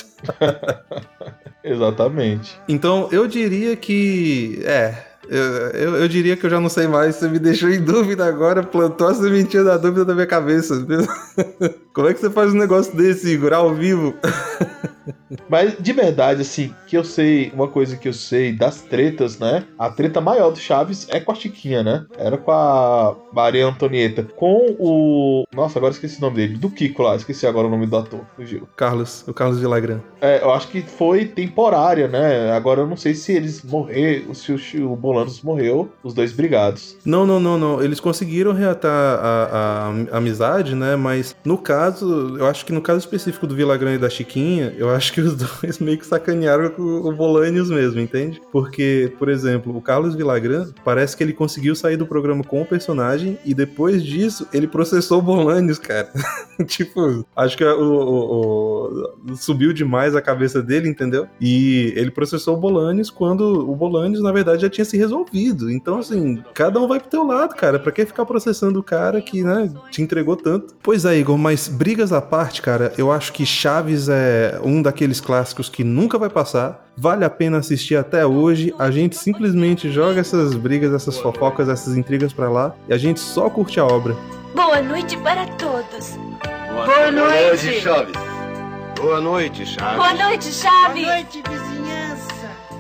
Exatamente. Então, eu diria que... É... Eu, eu, eu diria que eu já não sei mais. Você me deixou em dúvida agora, plantou a sementinha da dúvida na minha cabeça. Como é que você faz um negócio desse, Igor, ao vivo? Mas de verdade, assim, que eu sei, uma coisa que eu sei das tretas, né? A treta maior do Chaves é com a Chiquinha, né? Era com a Maria Antonieta. Com o... Nossa, agora esqueci o nome dele. Do Kiko lá, esqueci agora o nome do ator. Fugiu. Carlos, o Carlos Villagrán. É, eu acho que foi temporária, né? Agora eu não sei se eles morreram, se o, o Bolanos morreu, os dois brigados. Não, não, não, não. Eles conseguiram reatar a, a, a amizade, né? Mas no caso, eu acho que no caso específico do Villagrán e da Chiquinha, eu acho que os dois meio que sacanearam com o Bolanhos mesmo, entende? Porque, por exemplo, o Carlos Villagrán, parece que ele conseguiu sair do programa com o personagem e depois disso ele processou o Bolanhos, cara. Tipo, acho que o, o, o, subiu demais a cabeça dele, entendeu? E ele processou o Bolanhos quando o Bolanhos, na verdade, já tinha se resolvido. Então, assim, cada um vai pro teu lado, cara. Pra que ficar processando o cara que, né, te entregou tanto? Pois é, Igor, mas brigas à parte, cara, eu acho que Chaves é um daqueles clássicos que nunca vai passar. Vale a pena assistir até hoje. A gente simplesmente joga essas brigas, essas fofocas, essas intrigas pra lá e a gente só curte a obra. Boa noite para todos. Boa, Boa noite. noite, Chaves. Boa noite, Chaves. Boa noite, Chaves. Boa noite, vizinhança.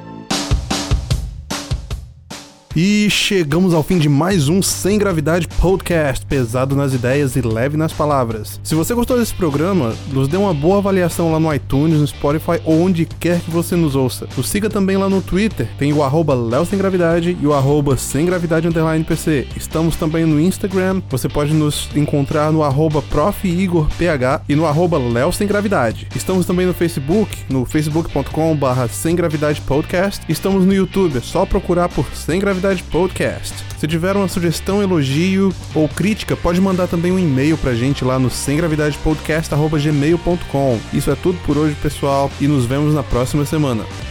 E chegamos ao fim de mais um Sem Gravidade Podcast, pesado nas ideias e leve nas palavras. Se você gostou desse programa, nos dê uma boa avaliação lá no iTunes, no Spotify ou onde quer que você nos ouça. Nos siga também lá no Twitter, tem o arroba Léo Sem Gravidade e o arroba Sem Gravidade Underline P C. Estamos também no Instagram, você pode nos encontrar no arroba Prof Igor P H e no arroba Léo Sem Gravidade. Estamos também no Facebook, no facebook ponto com barra Sem Gravidade Podcast. Estamos no YouTube, é só procurar por Sem Gravidade Podcast. Se tiver uma sugestão, elogio ou crítica, pode mandar também um e-mail pra gente lá no sem gravidade podcast arroba gmail ponto com. Isso é tudo por hoje, pessoal, e nos vemos na próxima semana.